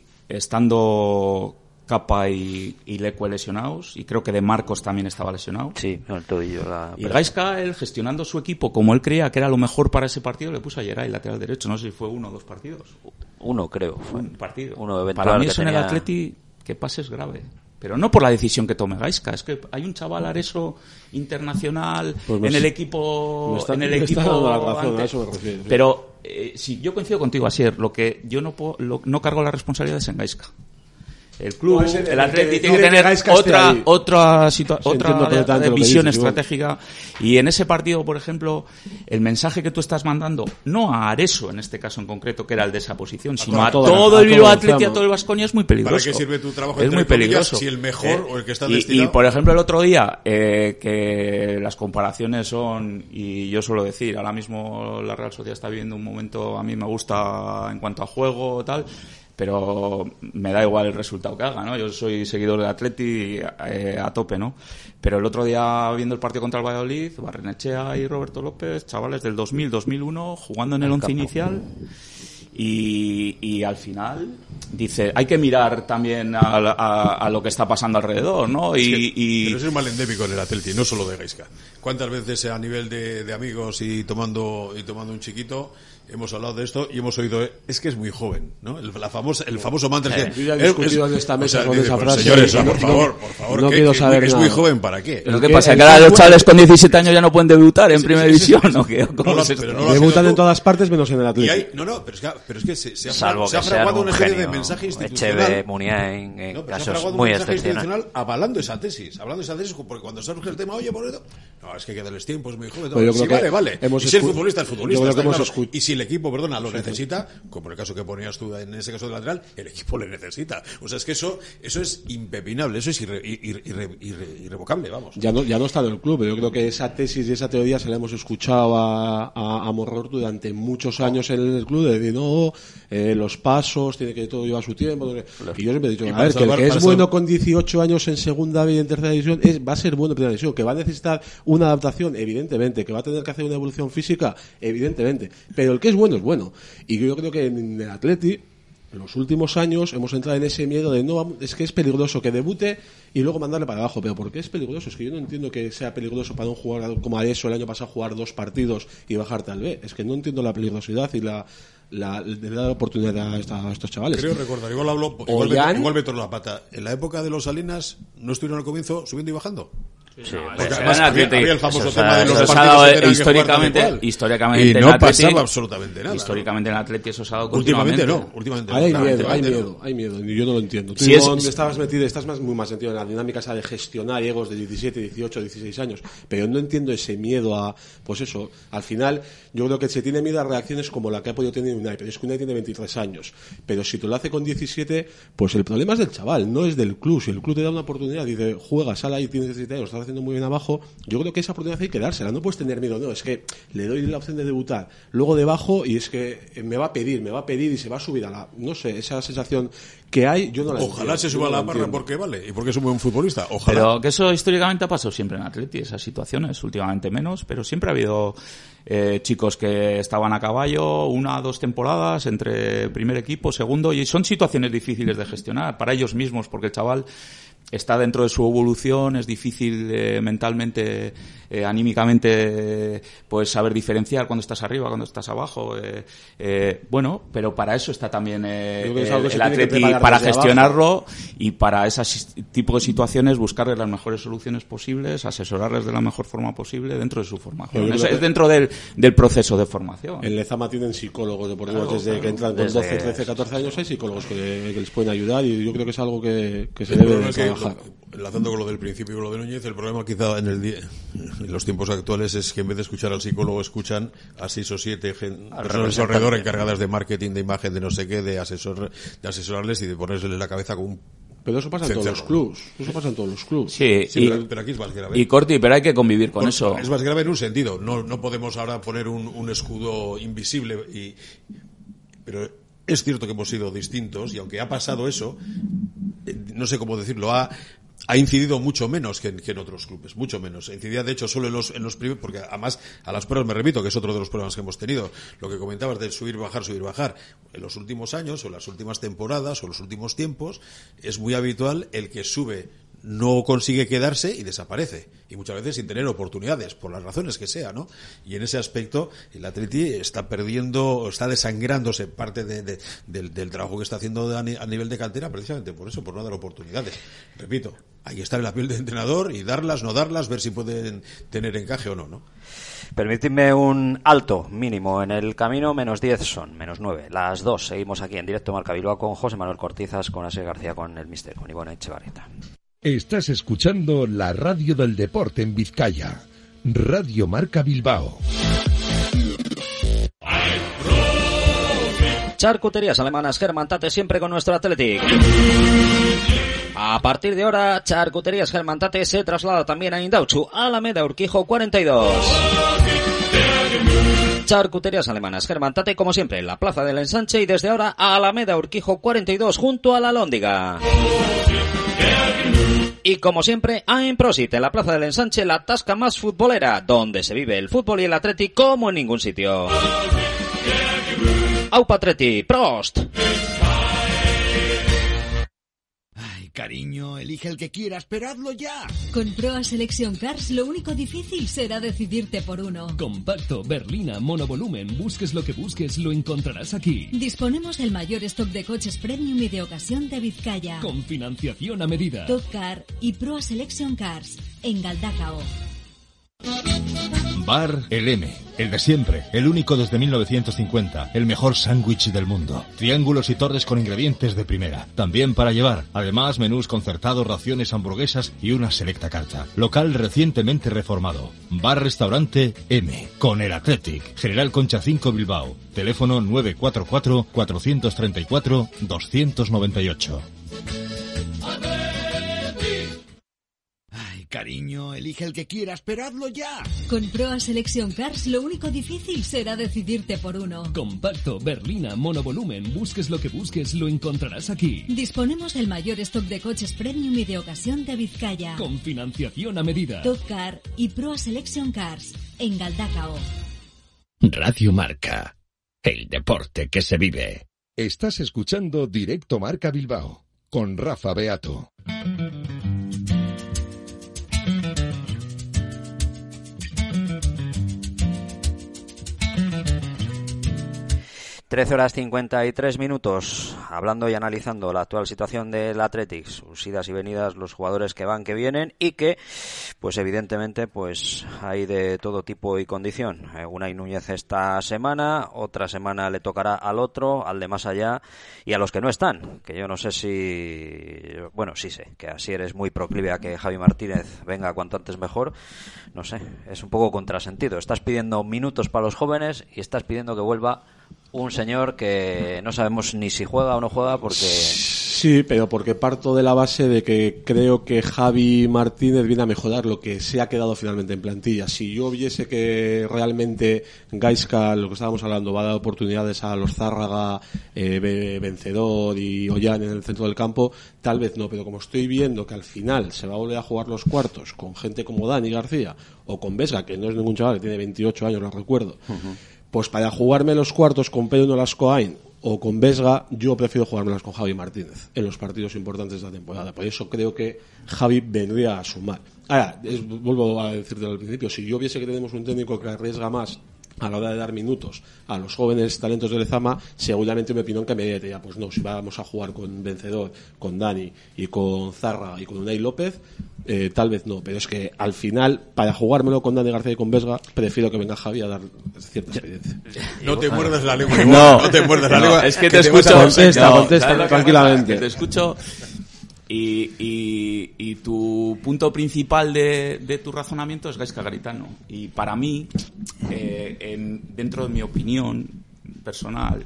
estando Capa y, y Leque lesionados, y creo que De Marcos también estaba lesionado. Sí, el tobillo. La... Y Gaisca, él gestionando su equipo como él creía que era lo mejor para ese partido, le puso a Geray, lateral derecho, no sé si fue uno o dos partidos. Uno, creo. Fue. Un partido. Uno para mí eso tenía... en el Atleti, que pase es grave. Pero no por la decisión que tome Gaisca, es que hay un chaval Areso internacional pues en, el equipo, está, en el equipo en el equipo razón, a eso me refiero, sí. Pero eh, si yo coincido contigo, Asier, lo que yo no puedo, lo, no cargo la responsabilidad es en Gaisca. El club, no, el, el Atleti tiene que tener otra otra situa- otra de, de visión dices, estratégica y en ese partido, por ejemplo, el mensaje que tú estás mandando no a Areso en este caso en concreto, que era el de esa posición, sino a, a todo, todo el Bilbao Atleti, a todo el Baskonia, es muy peligroso. ¿Para qué sirve tu trabajo? Es muy peligroso. Si el mejor eh, o el que está y, destinado. Y por ejemplo el otro día eh, que las comparaciones son, y yo suelo decir, ahora mismo la Real Sociedad está viviendo un momento, a mí me gusta en cuanto a juego tal, pero me da igual el resultado que haga, ¿no? Yo soy seguidor del Atleti eh, a tope, ¿no? Pero el otro día viendo el partido contra el Valladolid, Barrenechea y Roberto López, chavales del dos mil, dos mil uno, jugando en el once inicial y, y al final dice, hay que mirar también a, a, a lo que está pasando alrededor, ¿no? Es y, que, y... Pero eso es mal endémico en el Atleti, no solo de Gaisca. ¿Cuántas veces a nivel de, de amigos y tomando y tomando un chiquito hemos hablado de esto y hemos oído, es que es muy joven, ¿no? El, la famosa, el famoso mantra eh, es que... Yo ya he discutido en esta mesa o sea, con esa frase. Señores, no, por favor, no, por favor, no ¿qué, quiero que, saber es nada. muy joven, ¿para qué? ¿Pero qué pasa? ¿Que ahora los chavales con diecisiete años ya no pueden debutar en sí, primera sí, sí, división? Sí, sí. ¿No? ¿Cómo no, es no debutan en todas partes menos en el Atlético. Hay, no, no, pero es que, pero es que se, se ha, Salvo se ha fraguado una serie de mensajes institucionales. Echeve, Muniain, en no, casos se ha muy un mensaje excepcional. avalando esa tesis, hablando de esa tesis, porque cuando surge el tema, oye, por eso, no, es que hay que darles tiempo, es muy joven. Pero sí, vale, vale. Y si el futbolista es futbolista, está claro. Escu- y si el equipo, perdona, lo sí, necesita, como en el caso que ponías tú en ese caso de lateral, el equipo le necesita. O sea, es que eso eso es impepinable, eso es irre, irre, irre, irre, irrevocable, vamos. Ya no, ya no está en el club, pero yo creo que esa tesis y esa teoría se la hemos escuchado a, a, a Morror durante muchos años en el club, de decir, no, eh, los pasos, tiene que todo llevar su tiempo. Y yo siempre he dicho, a ver, salvar, que el que es bueno con dieciocho años en segunda B y en tercera división, es, va a ser bueno en primera división, que va a necesitar una adaptación, evidentemente, que va a tener que hacer una evolución física, evidentemente, pero el que es bueno es bueno. Y yo creo que en el Atleti, en los últimos años, hemos entrado en ese miedo de no, es que es peligroso que debute y luego mandarle para abajo. ¿Pero por qué es peligroso? Es que yo no entiendo que sea peligroso para un jugador como Areso el año pasado jugar dos partidos y bajarte al B. Es que no entiendo la peligrosidad y la la de dar oportunidad a, esta, a estos chavales. Creo recordar, igual hablo, igual, Ollán, meto, igual meto la pata. En la época de los Salinas, ¿no estuvieron al comienzo subiendo y bajando? Sí, porque pues, además eh, había, Atleti, había el famoso eso, tema de los eso partidos dado, que tenían históricamente, que jugar históricamente y en no Atleti, pasaba absolutamente nada. Históricamente en Atleti eso se ha dado Últimamente continuamente. no, últimamente Hay no. miedo, hay miedo, hay miedo, y yo no lo entiendo. Tú, Si Ivonne, es- estabas metido, estás más, muy más metido en la dinámica esa de gestionar egos de diecisiete, dieciocho, dieciséis años, pero no entiendo ese miedo a, pues eso, al final, yo creo que se tiene miedo a reacciones como la que ha podido tener Unai, pero es que Unai tiene veintitrés años, pero si tú lo hace con diecisiete, pues el problema es del chaval, no es del club. Si el club te da una oportunidad, dice, juega, sal ahí, tienes diecisiete años, lo estás haciendo muy bien abajo, yo creo que esa oportunidad hay que dársela, no puedes tener miedo, no, es que le doy la opción de debutar, luego debajo, y es que me va a pedir, me va a pedir y se va a subir a la, no sé, esa sensación que hay, yo no la Ojalá entiendo, se yo suba no a la la barra entiendo. porque vale y porque es un buen futbolista. Ojalá. Pero que eso históricamente ha pasado siempre en Atleti, esas situaciones, últimamente menos, pero siempre ha habido eh, chicos que estaban a caballo una o dos temporadas entre primer equipo, segundo, y son situaciones difíciles de gestionar para ellos mismos, porque el chaval está dentro de su evolución, es difícil eh, mentalmente, eh, anímicamente, pues saber diferenciar cuando estás arriba, cuando estás abajo. Eh, eh, bueno, pero para eso está también eh, Yo creo que es el, algo que se el tiene que Atleti, preparar para desde gestionarlo y para ese tipo de situaciones buscarles las mejores soluciones posibles, asesorarles de la mejor forma posible dentro de su formación. Yo creo Eso que- es dentro del, del proceso de formación. En Lezama tienen psicólogos deportivos Claro, desde claro. que entran con Desde- doce, trece, catorce años, hay psicólogos que, que les pueden ayudar, y yo creo que es algo que, que se El debe problema de es que, trabajar. lo- enlazando con lo del principio y con lo de Núñez, el problema quizá en, el día, en los tiempos actuales es que en vez de escuchar al psicólogo escuchan a seis o siete gen- Al personas representante. alrededor encargadas de marketing, de imagen, de no sé qué, de asesor, de asesorarles y de ponerles la cabeza con un Pero eso pasa en todos los cencerro. clubs, eso pasa en todos los clubs. Sí, Sí, y, pero, pero aquí es más grave. y Corti, pero hay que convivir con Por- eso. Es más grave en un sentido. No, no podemos ahora poner un, un escudo invisible y, pero es cierto que hemos sido distintos y aunque ha pasado eso, eh, no sé cómo decirlo, ha, ha incidido mucho menos que en, que en otros clubes, mucho menos. Incidía, de hecho, solo en los, en los primeros, porque además a las pruebas me repito, que es otro de los problemas que hemos tenido. Lo que comentabas de subir, bajar, subir, bajar. En los últimos años, o en las últimas temporadas, o en los últimos tiempos, es muy habitual el que sube no consigue quedarse y desaparece. Y muchas veces sin tener oportunidades, por las razones que sea, ¿no? Y en ese aspecto, el Atleti está perdiendo, está desangrándose parte de, de, del, del trabajo que está haciendo a, ni, a nivel de cantera, precisamente por eso, por no dar oportunidades. Repito, hay que estar en la piel del entrenador y darlas, no darlas, ver si pueden tener encaje o no, ¿no? Permitidme un alto mínimo en el camino, menos diez son, menos nueve, las dos. Seguimos aquí en directo Marca Bilbao con José Manuel Cortizas, con Asier García, con el Mister, con Ivonne Echevarrieta. Estás escuchando la radio del deporte en Vizcaya. Radio Marca Bilbao. Charcuterías alemanas Germán Tate, siempre con nuestro Athletic. A partir de ahora, Charcuterías Germán Tate se traslada también a Indautxu, Alameda Urquijo cuarenta y dos. Charcuterías alemanas Germán Tate, como siempre, en la Plaza del Ensanche, y desde ahora a Alameda Urquijo cuarenta y dos, junto a la Lóndiga. Y como siempre, a Improsit, en la Plaza del Ensanche, la tasca más futbolera, donde se vive el fútbol y el Atleti como en ningún sitio. Aupa Atleti, Prost. Ay, cariño, elige el que quieras, pero hazlo ya. Con Proa Selection Cars lo único difícil será decidirte por uno. Compacto, berlina, monovolumen, busques lo que busques, lo encontrarás aquí. Disponemos del mayor stock de coches premium y de ocasión de Vizcaya. Con financiación a medida. Top Car y Proa Selection Cars, en Galdacao. Bar El M, el de siempre, el único desde mil novecientos cincuenta, el mejor sándwich del mundo. Triángulos y torres con ingredientes de primera, también para llevar. Además, menús concertados, raciones, hamburguesas y una selecta carta. Local recientemente reformado. Bar Restaurante M, con el Athletic. General Concha cinco Bilbao. Teléfono nueve cuatro cuatro, cuatro tres cuatro, dos nueve ocho. Cariño, elige el que quieras, pero hazlo ya. Con Proa Selection Cars lo único difícil será decidirte por uno. Compacto, berlina, monovolumen, busques lo que busques, lo encontrarás aquí. Disponemos del mayor stock de coches premium y de ocasión de Vizcaya. Con financiación a medida. Top Car y Proa Selection Cars, en Galdacao. Radio Marca, el deporte que se vive. Estás escuchando Directo Marca Bilbao, con Rafa Beato. trece horas cincuenta y tres minutos. hablando y analizando la actual situación del Athletic, sus idas y venidas, los jugadores que van, que vienen, y que, pues evidentemente, pues hay de todo tipo y condición. Eh, Unai Núñez esta semana, otra semana le tocará al otro, al de más allá, y a los que no están, que yo no sé si, bueno, sí sé, que Asier es muy proclive a que Javi Martínez venga cuanto antes mejor. No sé, es un poco contrasentido. Estás pidiendo minutos para los jóvenes y estás pidiendo que vuelva un señor que no sabemos ni si juega o no juega porque... Sí, pero porque parto de la base de que creo que Javi Martínez viene a mejorar lo que se ha quedado finalmente en plantilla. Si yo viese que realmente Gaizka, lo que estábamos hablando, va a dar oportunidades a los Zárraga, eh, Vencedor y Ollán en el centro del campo, tal vez no, pero como estoy viendo que al final se va a volver a jugar los cuartos con gente como Dani García o con Vesga, que no es ningún chaval, que tiene veintiocho años, lo recuerdo, uh-huh. Pues para jugarme los cuartos con Pedro Nolascoain o con Vesga, yo prefiero jugármelas con Javi Martínez en los partidos importantes de la temporada. Por eso creo que Javi vendría a sumar. Ahora, es, vuelvo a decirte al principio, si yo viese que tenemos un técnico que arriesga más a la hora de dar minutos a los jóvenes talentos de Lezama, seguramente mi opinión cambiaría. Ya, pues no, si vamos a jugar con Vencedor, con Dani y con Zarra y con Unai López, eh, tal vez no, pero es que al final, para jugármelo con Dani García y con Vesga, prefiero que venga Javi a dar cierta experiencia. No te muerdas la lengua, igual, no, no te muerdas la lengua. Es que, que te, te escucho, contesta, no, contesta tranquilamente. Que te escucho. Y, y, y tu punto principal de, de tu razonamiento es Gaizka Garitano. Y para mí, eh, en, dentro de mi opinión personal,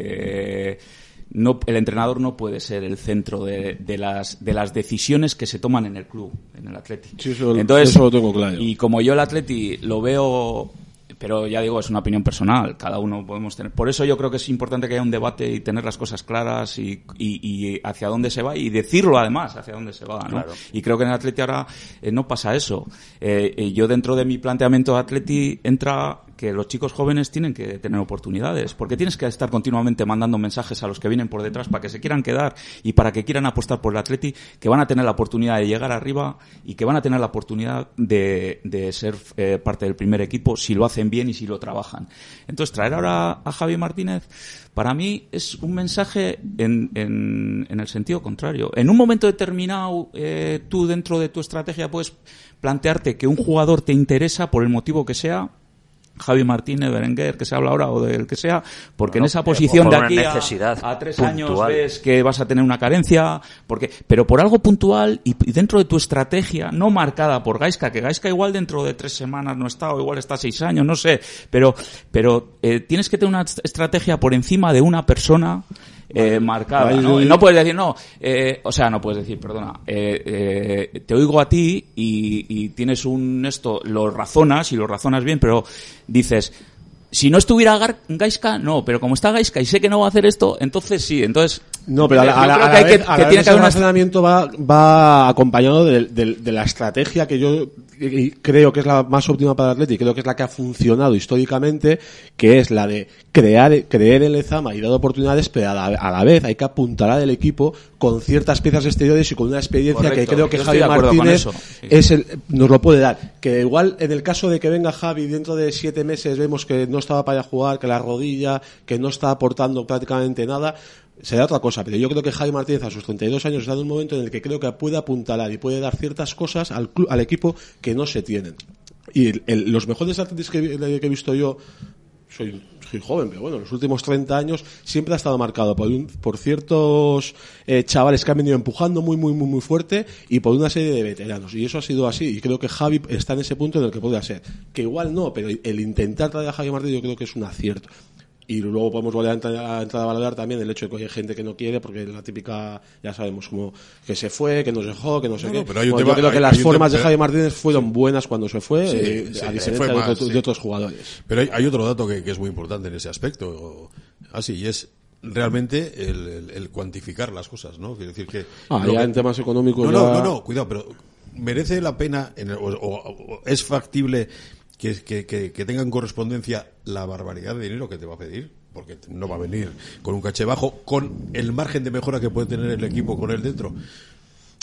eh, no, el entrenador no puede ser el centro de, de, las, de las decisiones que se toman en el club, en el Athletic. Sí, eso, Entonces, eso lo tengo claro. Y como yo el Athletic lo veo... Pero ya digo, es una opinión personal, cada uno podemos tener. Por eso yo creo que es importante que haya un debate y tener las cosas claras y, y, y hacia dónde se va y decirlo además hacia dónde se va, ¿no? Claro. Y creo que en el Atleti ahora eh, no pasa eso. Eh, eh, yo dentro de mi planteamiento de Atleti entra que los chicos jóvenes tienen que tener oportunidades, porque tienes que estar continuamente mandando mensajes a los que vienen por detrás para que se quieran quedar y para que quieran apostar por el Atleti, que van a tener la oportunidad de llegar arriba y que van a tener la oportunidad de, de ser eh, parte del primer equipo si lo hacen bien y si lo trabajan. Entonces, traer ahora a Javi Martínez, para mí es un mensaje en, en, en el sentido contrario. En un momento determinado, eh, tú dentro de tu estrategia puedes plantearte que un jugador te interesa por el motivo que sea, Javi Martínez, Berenguer, que se habla ahora, o del que sea, porque bueno, en esa posición de aquí a, a tres puntual. años ves que vas a tener una carencia, porque pero por algo puntual y, y dentro de tu estrategia, no marcada por Gaizka, que Gaizka igual dentro de tres semanas no está, o igual está seis años, no sé, pero pero eh, tienes que tener una estrategia por encima de una persona Eh, marcada, ¿no? No puedes decir, no, eh, o sea, no puedes decir, perdona, eh, eh, te oigo a ti y, y tienes un esto, lo razonas y lo razonas bien, pero dices, si no estuviera Gaizka, no, pero como está Gaizka y sé que no va a hacer esto, entonces sí, entonces... No, pero a la, a la, a la vez, que, a la que vez el razonamiento va, va acompañado de, de, de la estrategia que yo creo que es la más óptima para el Atleti, creo que es la que ha funcionado históricamente, que es la de crear, creer en Lezama y dar oportunidades, pero a la, a la vez hay que apuntalar el equipo con ciertas piezas exteriores y con una experiencia Correcto, que creo que Javi Martínez sí. es el, nos lo puede dar. Que igual en el caso de que venga Javi dentro de siete meses vemos que no estaba para jugar, que la rodilla, que no está aportando prácticamente nada, será otra cosa, pero yo creo que Javi Martínez a sus treinta y dos años está en un momento en el que creo que puede apuntalar y puede dar ciertas cosas al club, al equipo que no se tienen. Y el, el, los mejores atletas que, que he visto yo, soy, soy joven, pero bueno, los últimos treinta años siempre ha estado marcado por, un, por ciertos eh, chavales que han venido empujando muy, muy, muy, muy fuerte y por una serie de veteranos. Y eso ha sido así. Y creo que Javi está en ese punto en el que puede ser. Que igual no, pero el intentar traer a Javi Martínez yo creo que es un acierto. Y luego podemos volver a entrar, a entrar a valorar también el hecho de que hay gente que no quiere, porque la típica, ya sabemos, como que se fue, que nos dejó, que no sé no, qué. No, pero hay un bueno, tema, yo creo que hay, las hay formas tema, de Javi Martínez fueron sí. buenas cuando se fue, sí, eh, sí, a diferencia más, de, otro, sí. de otros jugadores. Pero hay, hay otro dato que, que es muy importante en ese aspecto, así, y es realmente el, el, el cuantificar las cosas, ¿no? Quiere decir que... Ah, ya que, en temas económicos... No, ya... no, no, no, cuidado, pero merece la pena, en el, o, o, o es factible... Que, que, que, que tengan correspondencia la barbaridad de dinero que te va a pedir, porque no va a venir con un caché bajo, con el margen de mejora que puede tener el equipo con él dentro.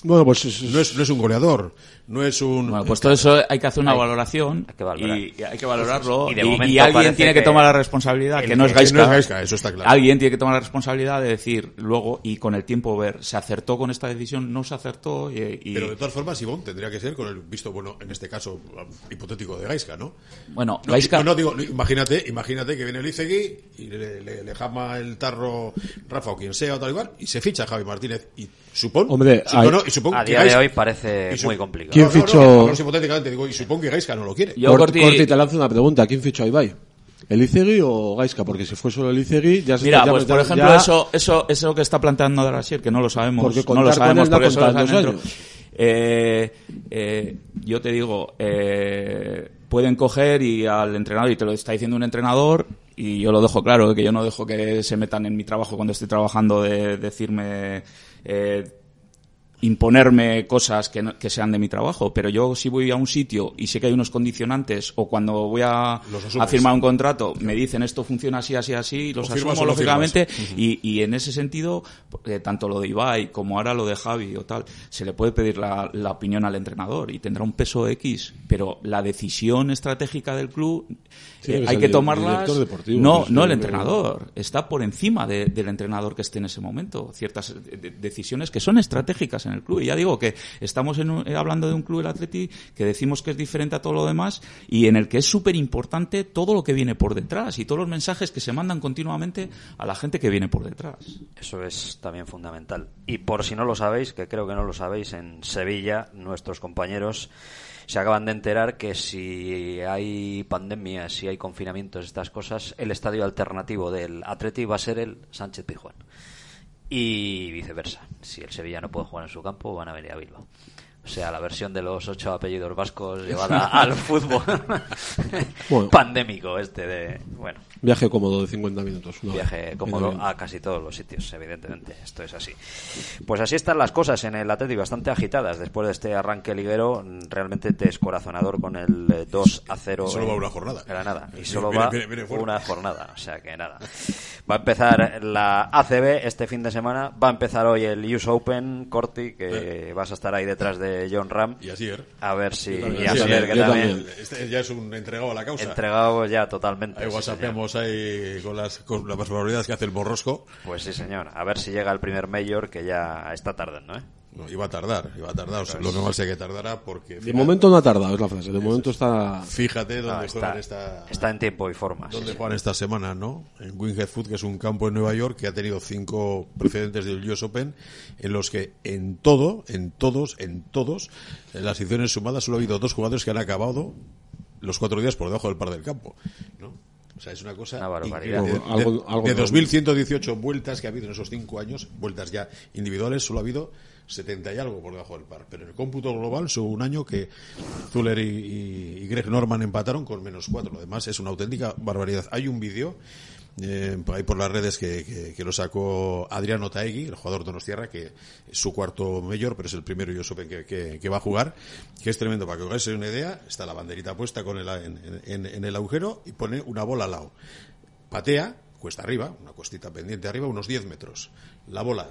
Bueno, pues es, no, es, no es un goleador, no es un... Bueno, pues todo eso hay que hacer una hay, valoración hay que valorar. y, y hay que valorarlo y, de y, y alguien tiene que, que tomar la responsabilidad, que no es Gaizka, no es Gaizka, eso está claro. Alguien tiene que tomar la responsabilidad de decir luego y con el tiempo ver, ¿se acertó con esta decisión? ¿No se acertó? Y, y... Pero de todas formas, Ivón, tendría que ser con el visto bueno, en este caso, hipotético de Gaizka, ¿no? Bueno, no, Gaizka... No, no, digo, imagínate, imagínate que viene Elizegui y le, le, le jama el tarro Rafa o quien sea o tal igual y se ficha a Javi Martínez y supone... Hombre, supongo, hay... no, y supongo a que día Gaizka, de hoy parece su... muy complicado. ¿Quién no, fichó? No, no, no, hipotéticamente digo, y supongo que Gaizka no lo quiere. Yo, Corti, Corti... Corti, te lanzo una pregunta. ¿Quién fichó a Ibai? ¿Elizegui o Gaizka? Porque si fue solo Elizegui, ya se Mira, ya pues ya, por ejemplo, ya... eso, eso, eso que está planteando Darasier, que no lo sabemos. Porque no lo sabemos con él porque no eso lo contan dos dentro. Eh, eh, yo te digo, eh, pueden coger y al entrenador, y te lo está diciendo un entrenador, y yo lo dejo claro, que yo no dejo que se metan en mi trabajo cuando estoy trabajando de decirme... Eh, imponerme cosas que, no, que sean de mi trabajo, pero yo si voy a un sitio y sé que hay unos condicionantes o cuando voy a, a firmar un contrato me dicen esto funciona así, así, así, los asumo lógicamente uh-huh. y, y en ese sentido eh, tanto lo de Ibai como ahora lo de Javi o tal, se le puede pedir la, la opinión al entrenador y tendrá un peso X, pero la decisión estratégica del club sí, eh, hay que tomarlas deportivo, no, no el entrenador, está por encima de, del entrenador que esté en ese momento, ciertas de, decisiones que son estratégicas en el club. Y ya digo que estamos en un, hablando de un club del Atleti que decimos que es diferente a todo lo demás y en el que es súper importante todo lo que viene por detrás y todos los mensajes que se mandan continuamente a la gente que viene por detrás. Eso es también fundamental. Y por si no lo sabéis, que creo que no lo sabéis, en Sevilla nuestros compañeros se acaban de enterar que si hay pandemia, si hay confinamientos, estas cosas, el estadio alternativo del Atleti va a ser el Sánchez Pizjuán. Y viceversa. Si el Sevilla no puede jugar en su campo, van a venir a Bilbao. O sea, la versión de los ocho apellidos vascos llevada al fútbol bueno, pandémico este de... bueno viaje cómodo de cincuenta minutos. Una viaje vez. cómodo Bien. a casi todos los sitios, evidentemente. Esto es así. Pues así están las cosas en el Atleti, bastante agitadas. Después de este arranque liguero, realmente descorazonador con el dos a cero. Y solo va una jornada. Granada. Y solo viene, va viene, viene, viene una jornada. O sea que nada. Va a empezar la A C B este fin de semana. Va a empezar hoy el U S Open, Corti, que eh. vas a estar ahí detrás de John Ram. Y así, ¿eh? A ver si... También, y a saber que también... también. Este ya es un entregado a la causa. Entregado ya totalmente. Ahí whatsappeamos ahí con las, con las probabilidades que hace el borrosco. Pues sí, señor. A ver si llega el primer Major, que ya está tardando, ¿eh? No, iba a tardar, iba a tardar. O sea, lo normal es que tardará porque... De momento no ha tardado, es la frase. De momento está... Fíjate dónde no, está, juegan esta... Está en tiempo y forma. Dónde sí, juegan sí. esta semana, ¿no? En Winghead Foot, que es un campo en Nueva York que ha tenido cinco precedentes del U S Open, en los que en todo, en todos, en todos, en las ediciones sumadas solo ha habido dos jugadores que han acabado los cuatro días por debajo del par del campo, ¿no? O sea, es una cosa una barbaridad. De, de, algo, algo de dos mil ciento dieciocho vueltas que ha habido en esos cinco años, vueltas ya individuales, solo ha habido setenta y algo por debajo del par. Pero en el cómputo global, hubo un año que Zuller y, y, y Greg Norman empataron con menos cuatro. Lo demás es una auténtica barbaridad. Hay un vídeo eh, ahí por las redes que, que, que lo sacó Adriano Taegui, el jugador de Donostiarra, que es su cuarto mayor, pero es el primero U S Open que, que, que va a jugar, que es tremendo. Para que os hagáis una idea, está la banderita puesta con el, en, en, en el agujero y pone una bola al lado. Patea, cuesta arriba, una cuestita pendiente arriba, unos diez metros. La bola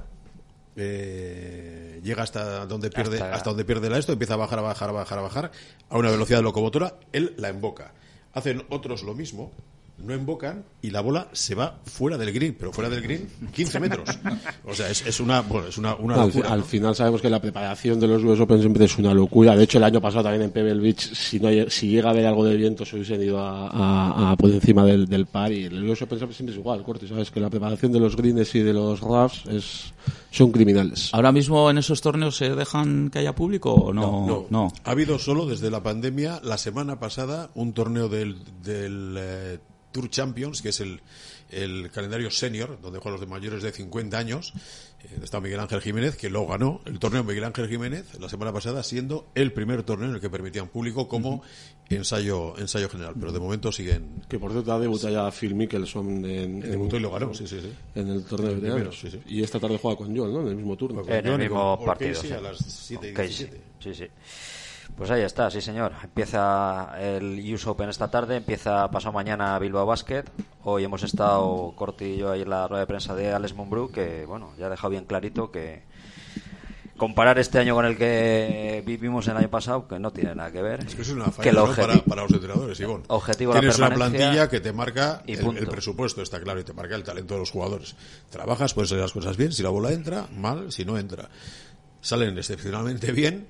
eh, llega hasta donde pierde hasta... hasta donde pierde la esto, empieza a bajar, a bajar, a bajar, a bajar a una velocidad locomotora, él la emboca. Hacen otros lo mismo, no embocan y la bola se va fuera del green, pero fuera del green quince metros. O sea, es, es una bueno, es una, una al, locura, al ¿no? final sabemos que la preparación de los U S Open siempre es una locura. De hecho, el año pasado también en Pebble Beach, si no hay, si llega a haber algo de viento, se hubiesen ido a, a, a por encima del, del par. Y el U S Open siempre es igual, Corti, sabes que la preparación de los greens y de los roughs es son criminales. ¿Ahora mismo en esos torneos se dejan que haya público o no? No, no. no. Ha habido solo desde la pandemia, la semana pasada, un torneo del, del eh, Tour Champions, que es el, el calendario senior, donde juegan los de mayores de cincuenta años. Eh, está Miguel Ángel Jiménez, que lo ganó el torneo Miguel Ángel Jiménez la semana pasada, siendo el primer torneo en el que permitían público como uh-huh. ensayo ensayo general. Pero de momento siguen... Que por cierto ha debutado ya Phil Mickelson en, debutó y lo ganó, sí, sí, sí. en el torneo de veteranos. Sí, sí. Y esta tarde juega con Joel, ¿no? En el mismo turno. En el mismo con, partido. Sí, sí. A las siete y diecisiete. Sí, sí. Pues ahí está, sí señor. Empieza el U S Open esta tarde, empieza pasado mañana Bilbao Basket. Hoy hemos estado, Corti y yo, ahí en la rueda de prensa de Alex Mumbrú, que bueno, ya ha dejado bien clarito que comparar este año con el que vivimos el año pasado, que no tiene nada que ver. Es que es una falla, ¿no? para, para los entrenadores, Ivonne. Objetivo Tienes la una plantilla que te marca el, el presupuesto, está claro, y te marca el talento de los jugadores. Trabajas, puedes hacer las cosas bien, si la bola entra, mal, si no entra. Salen excepcionalmente bien.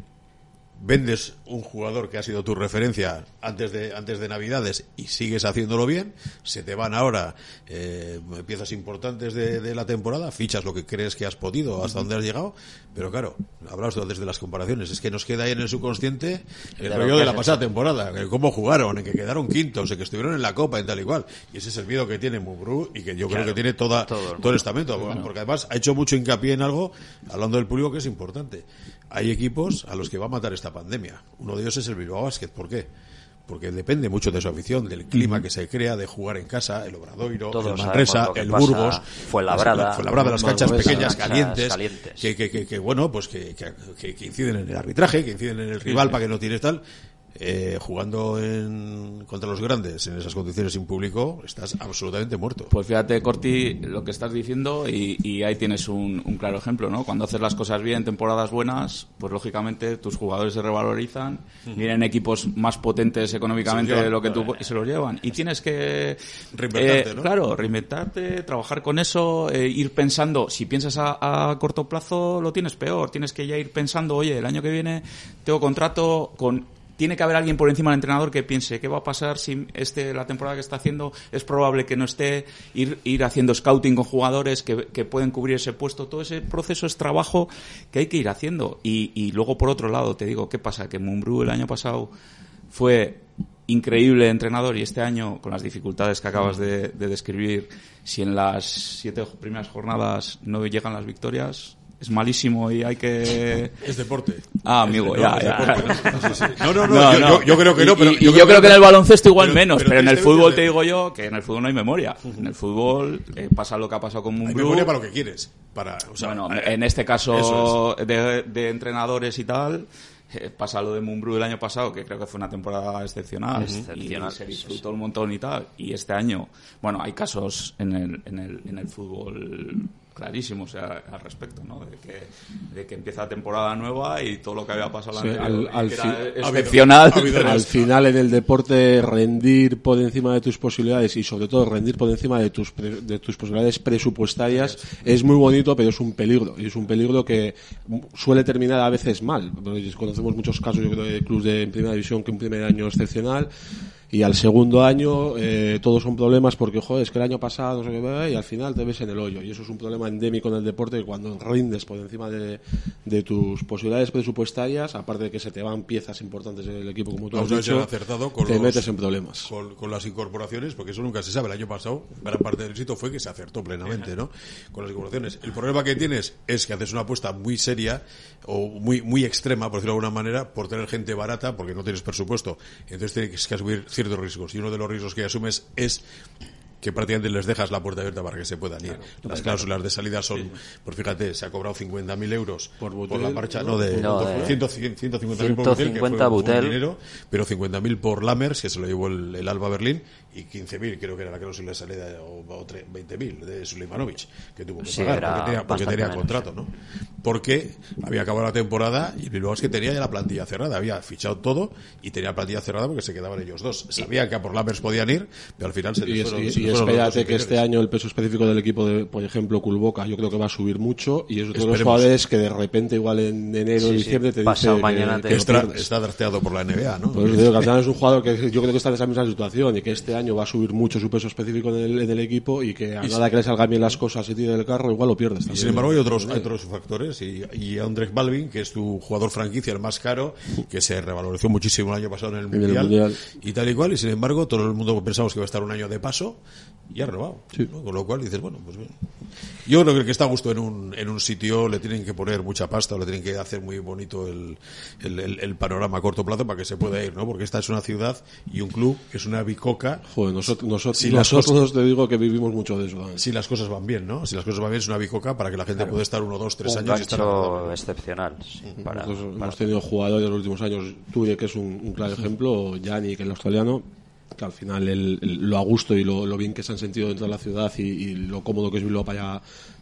Vendes un jugador que ha sido tu referencia antes de antes de Navidades y sigues haciéndolo bien, se te van ahora eh, piezas importantes de, de la temporada, fichas lo que crees que has podido, hasta donde has llegado, pero claro, hablamos desde las comparaciones, es que nos queda ahí en el subconsciente el claro, rollo de la pasada temporada, en cómo jugaron, en que quedaron quintos, en que estuvieron en la Copa, en tal y cual, y ese es el miedo que tiene Mumbrú y que yo claro, creo que tiene toda, todo, el todo el estamento, bueno. porque además ha hecho mucho hincapié en algo, hablando del público, que es importante. Hay equipos a los que va a matar esta pandemia. Uno de ellos es el Bilbao Basket. ¿Por qué? Porque depende mucho de su afición, del clima que se crea, de jugar en casa, el Obradoiro, Todos el Manresa, el Burgos, Fuenlabrada, Fuenlabrada, las canchas pequeñas, calientes, calientes. Que, que, que, que bueno, pues que, que, que inciden en el arbitraje, que inciden en el rival sí, para que no tires tal. Eh, jugando en, contra los grandes en esas condiciones sin público, estás absolutamente muerto. Pues fíjate, Corti, lo que estás diciendo y, y ahí tienes un, un claro ejemplo, ¿no? Cuando haces las cosas bien, temporadas buenas, pues lógicamente tus jugadores se revalorizan, uh-huh. vienen equipos más potentes económicamente de lo que tú y se los llevan. Y tienes que reinventarte, eh, ¿no? Claro, reinventarte, trabajar con eso, eh, ir pensando. Si piensas a, a corto plazo, lo tienes peor. Tienes que ya ir pensando, oye, el año que viene tengo contrato con. Tiene que haber alguien por encima del entrenador que piense qué va a pasar si este la temporada que está haciendo es probable que no esté, ir ir haciendo scouting con jugadores que, que pueden cubrir ese puesto. Todo ese proceso es trabajo que hay que ir haciendo. Y, y luego, por otro lado, te digo, ¿qué pasa? Que Mumbrú el año pasado fue increíble entrenador y este año, con las dificultades que acabas de, de describir, si en las siete primeras jornadas no llegan las victorias... Es malísimo y hay que... Es deporte. Ah, amigo, ya, ya. No, no, no, no, yo, no. Yo, yo creo que no, pero... Y, y yo, yo creo que en el baloncesto igual pero, menos, pero, pero en el fútbol te digo yo que en el fútbol no hay memoria. Uh-huh. En el fútbol eh, pasa lo que ha pasado con Mumbrú. Hay memoria para lo que quieres. Para, o sea, bueno, en este caso es. de, de entrenadores y tal... Pasa lo de Mumbrú el año pasado, que creo que fue una temporada excepcional, excepcional. Y se disfrutó un montón y tal. Y este año, bueno, hay casos en el, en el, en el fútbol clarísimos, o sea, al respecto, ¿no? De que, de que empieza temporada nueva y todo lo que había pasado sí, al, al que fi- era excepcional. Al final, en el deporte, rendir por encima de tus posibilidades y, sobre todo, rendir por encima de tus pre- de tus posibilidades presupuestarias sí. es muy bonito, pero es un peligro. Y es un peligro que suele terminar a veces mal. Conocemos muchos casos, yo creo, de clubes de primera división que un primer año excepcional y al segundo año eh, todos son problemas porque, joder, es que el año pasado no sé qué, y al final te ves en el hoyo. Y eso es un problema endémico en el deporte, que cuando rindes por encima de, de tus posibilidades presupuestarias, aparte de que se te van piezas importantes del equipo, como tú has dicho, acertado con te los, metes en problemas. Con, con las incorporaciones, porque eso nunca se sabe. El año pasado, gran parte del éxito fue que se acertó plenamente, ¿no? Con las incorporaciones. El problema que tienes es que haces una apuesta muy seria o muy, muy extrema, por decirlo de alguna manera, por tener gente barata, porque no tienes presupuesto. Entonces tienes que asumir ciertos riesgos. Y uno de los riesgos que asumes es que prácticamente les dejas la puerta abierta para que se puedan ir. Claro, Las cláusulas claro. de salida son, sí. pues fíjate, se ha cobrado cincuenta mil euros por, Butel, por la marcha, no, de, no, de ciento cincuenta mil por Butel, que fue, fue un dinero, pero cincuenta mil por Lammers, que se lo llevó el, el Alba Berlín, y quince mil, creo que era la cláusula de salida, o, o veinte mil de Suleimanovic, que tuvo que sí, pagar, porque tenía, porque tenía contrato, ¿no? Porque había acabado la temporada y Bilbao es que tenía ya la plantilla cerrada, había fichado todo y tenía la plantilla cerrada porque se quedaban ellos dos. Sabían que a por Lammers podían ir, pero al final se les y, fueron. Y, se y fueron espérate que este año el peso específico del equipo de, por ejemplo, Kulboka, yo creo que va a subir mucho y es uno de los jugadores que de repente igual en enero o sí, diciembre sí. te Pasado dice mañana que, te que está, está drafteado por la N B A, ¿no? Pues digo que al final es un jugador que yo creo que está en esa misma situación y que este año va a subir mucho su peso específico en el, en el equipo y que a y nada si, que le salgan bien las cosas y tire del carro igual lo pierdes también. Y sin embargo hay otros, hay otros factores y, y Andrej Balvin, que es tu jugador franquicia, el más caro, que se revalorizó muchísimo el año pasado en el, mundial, en el mundial y tal y cual, y sin embargo todo el mundo pensamos que va a estar un año de paso y ha renovado, sí. ¿no? Con lo cual dices, bueno, pues bien. Yo creo que el que está a gusto en un, en un sitio le tienen que poner mucha pasta o le tienen que hacer muy bonito el, el, el, el panorama a corto plazo para que se pueda ir, ¿no? Porque esta es una ciudad y un club que es una bicoca. Joder, nosotros, nosotros, si nosotros cosas, te digo que vivimos mucho de eso también. Si las cosas van bien, ¿no? Si las cosas van bien es una bicoca para que la gente claro. pueda estar uno, dos, tres un años y estar gancho excepcional. Sí, para, para... Hemos tenido jugadores en los últimos años, Ture, que es un, un claro ejemplo, Yannick, el australiano, que al final el, el, lo a gusto y lo, lo bien que se han sentido dentro de la ciudad y, y lo cómodo que es Bilbao para,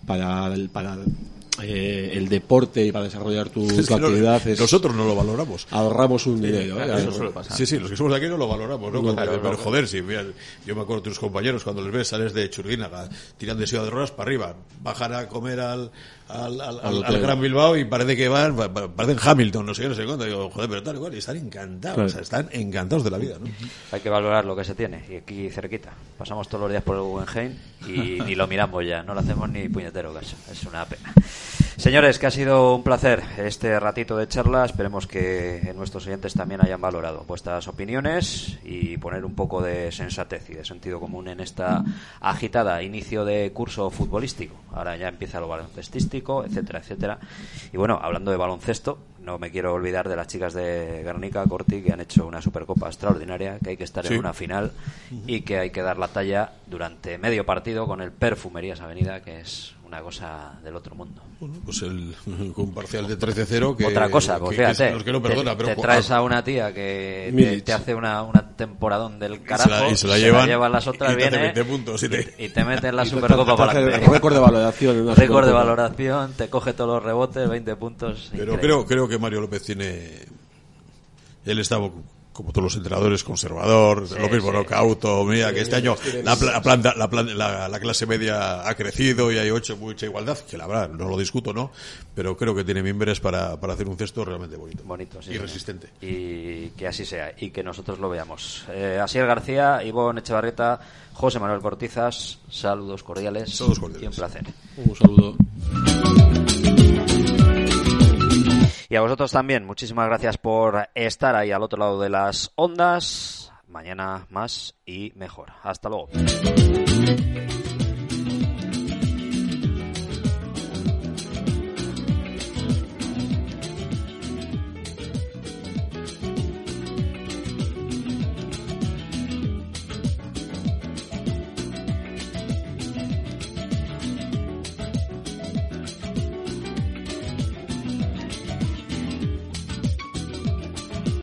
para el, para eh, el deporte y para desarrollar tu, es tu actividad. No, es, nosotros no lo valoramos. Ahorramos un dinero. Eso, ¿eh? eso suele pasar. Sí, sí, los que somos de aquí no lo valoramos, ¿no? No, Cuando, pero, pero no, joder, si mira, yo me acuerdo de tus compañeros cuando les ves, sales de Churguínaga, tiran de silla de ruedas para arriba, bajan a comer al al, al, al, al Gran Bilbao y parece que van, parecen Hamilton, no sé qué, no sé cuándo. Digo, joder, pero tal igual, y están encantados, claro. O sea, están encantados de la vida, ¿no? Hay que valorar lo que se tiene, y aquí cerquita. Pasamos todos los días por el Guggenheim y ni lo miramos ya, no lo hacemos ni puñetero caso, es una pena. Señores, que ha sido un placer este ratito de charla. Esperemos que nuestros oyentes también hayan valorado vuestras opiniones y poner un poco de sensatez y de sentido común en esta agitada inicio de curso futbolístico. Ahora ya empieza lo baloncestístico, etcétera, etcétera. Y bueno, hablando de baloncesto, no me quiero olvidar de las chicas de Guernica, Corti, que han hecho una Supercopa extraordinaria, que hay que estar sí. en una final y que hay que dar la talla durante medio partido con el Perfumerías Avenida, que es una cosa del otro mundo. Bueno, pues el un parcial de trece cero que otra cosa, pues que, fíjate, que, que no perdona, te, pero te traes a una tía que te, te hace una, una temporadón del carajo, y se la, y se la, se llevan, la llevan las otras, y te viene veinte puntos, y, te, y, y te mete en la Supercopa para adelante. Récord de valoración. Récord de valoración, te coge todos los rebotes, veinte puntos. Pero creo, creo que Mario López tiene, él estaba como todos los entrenadores, conservador, sí, lo mismo, sí. ¿no? Cauto, mira, sí, que este año la, la, planta, la, planta, la, la clase media ha crecido y hay ocho, mucha igualdad, que la verdad, no lo discuto, ¿no? Pero creo que tiene mimbres para, para hacer un cesto realmente bonito. Bonito, sí. Y resistente. Y que así sea, y que nosotros lo veamos. Eh, Asier García, Ivonne Echevarrieta, José Manuel Cortizas, saludos cordiales. Saludos cordiales. Y un placer. Un saludo. Y a vosotros también, muchísimas gracias por estar ahí al otro lado de las ondas. Mañana más y mejor. Hasta luego.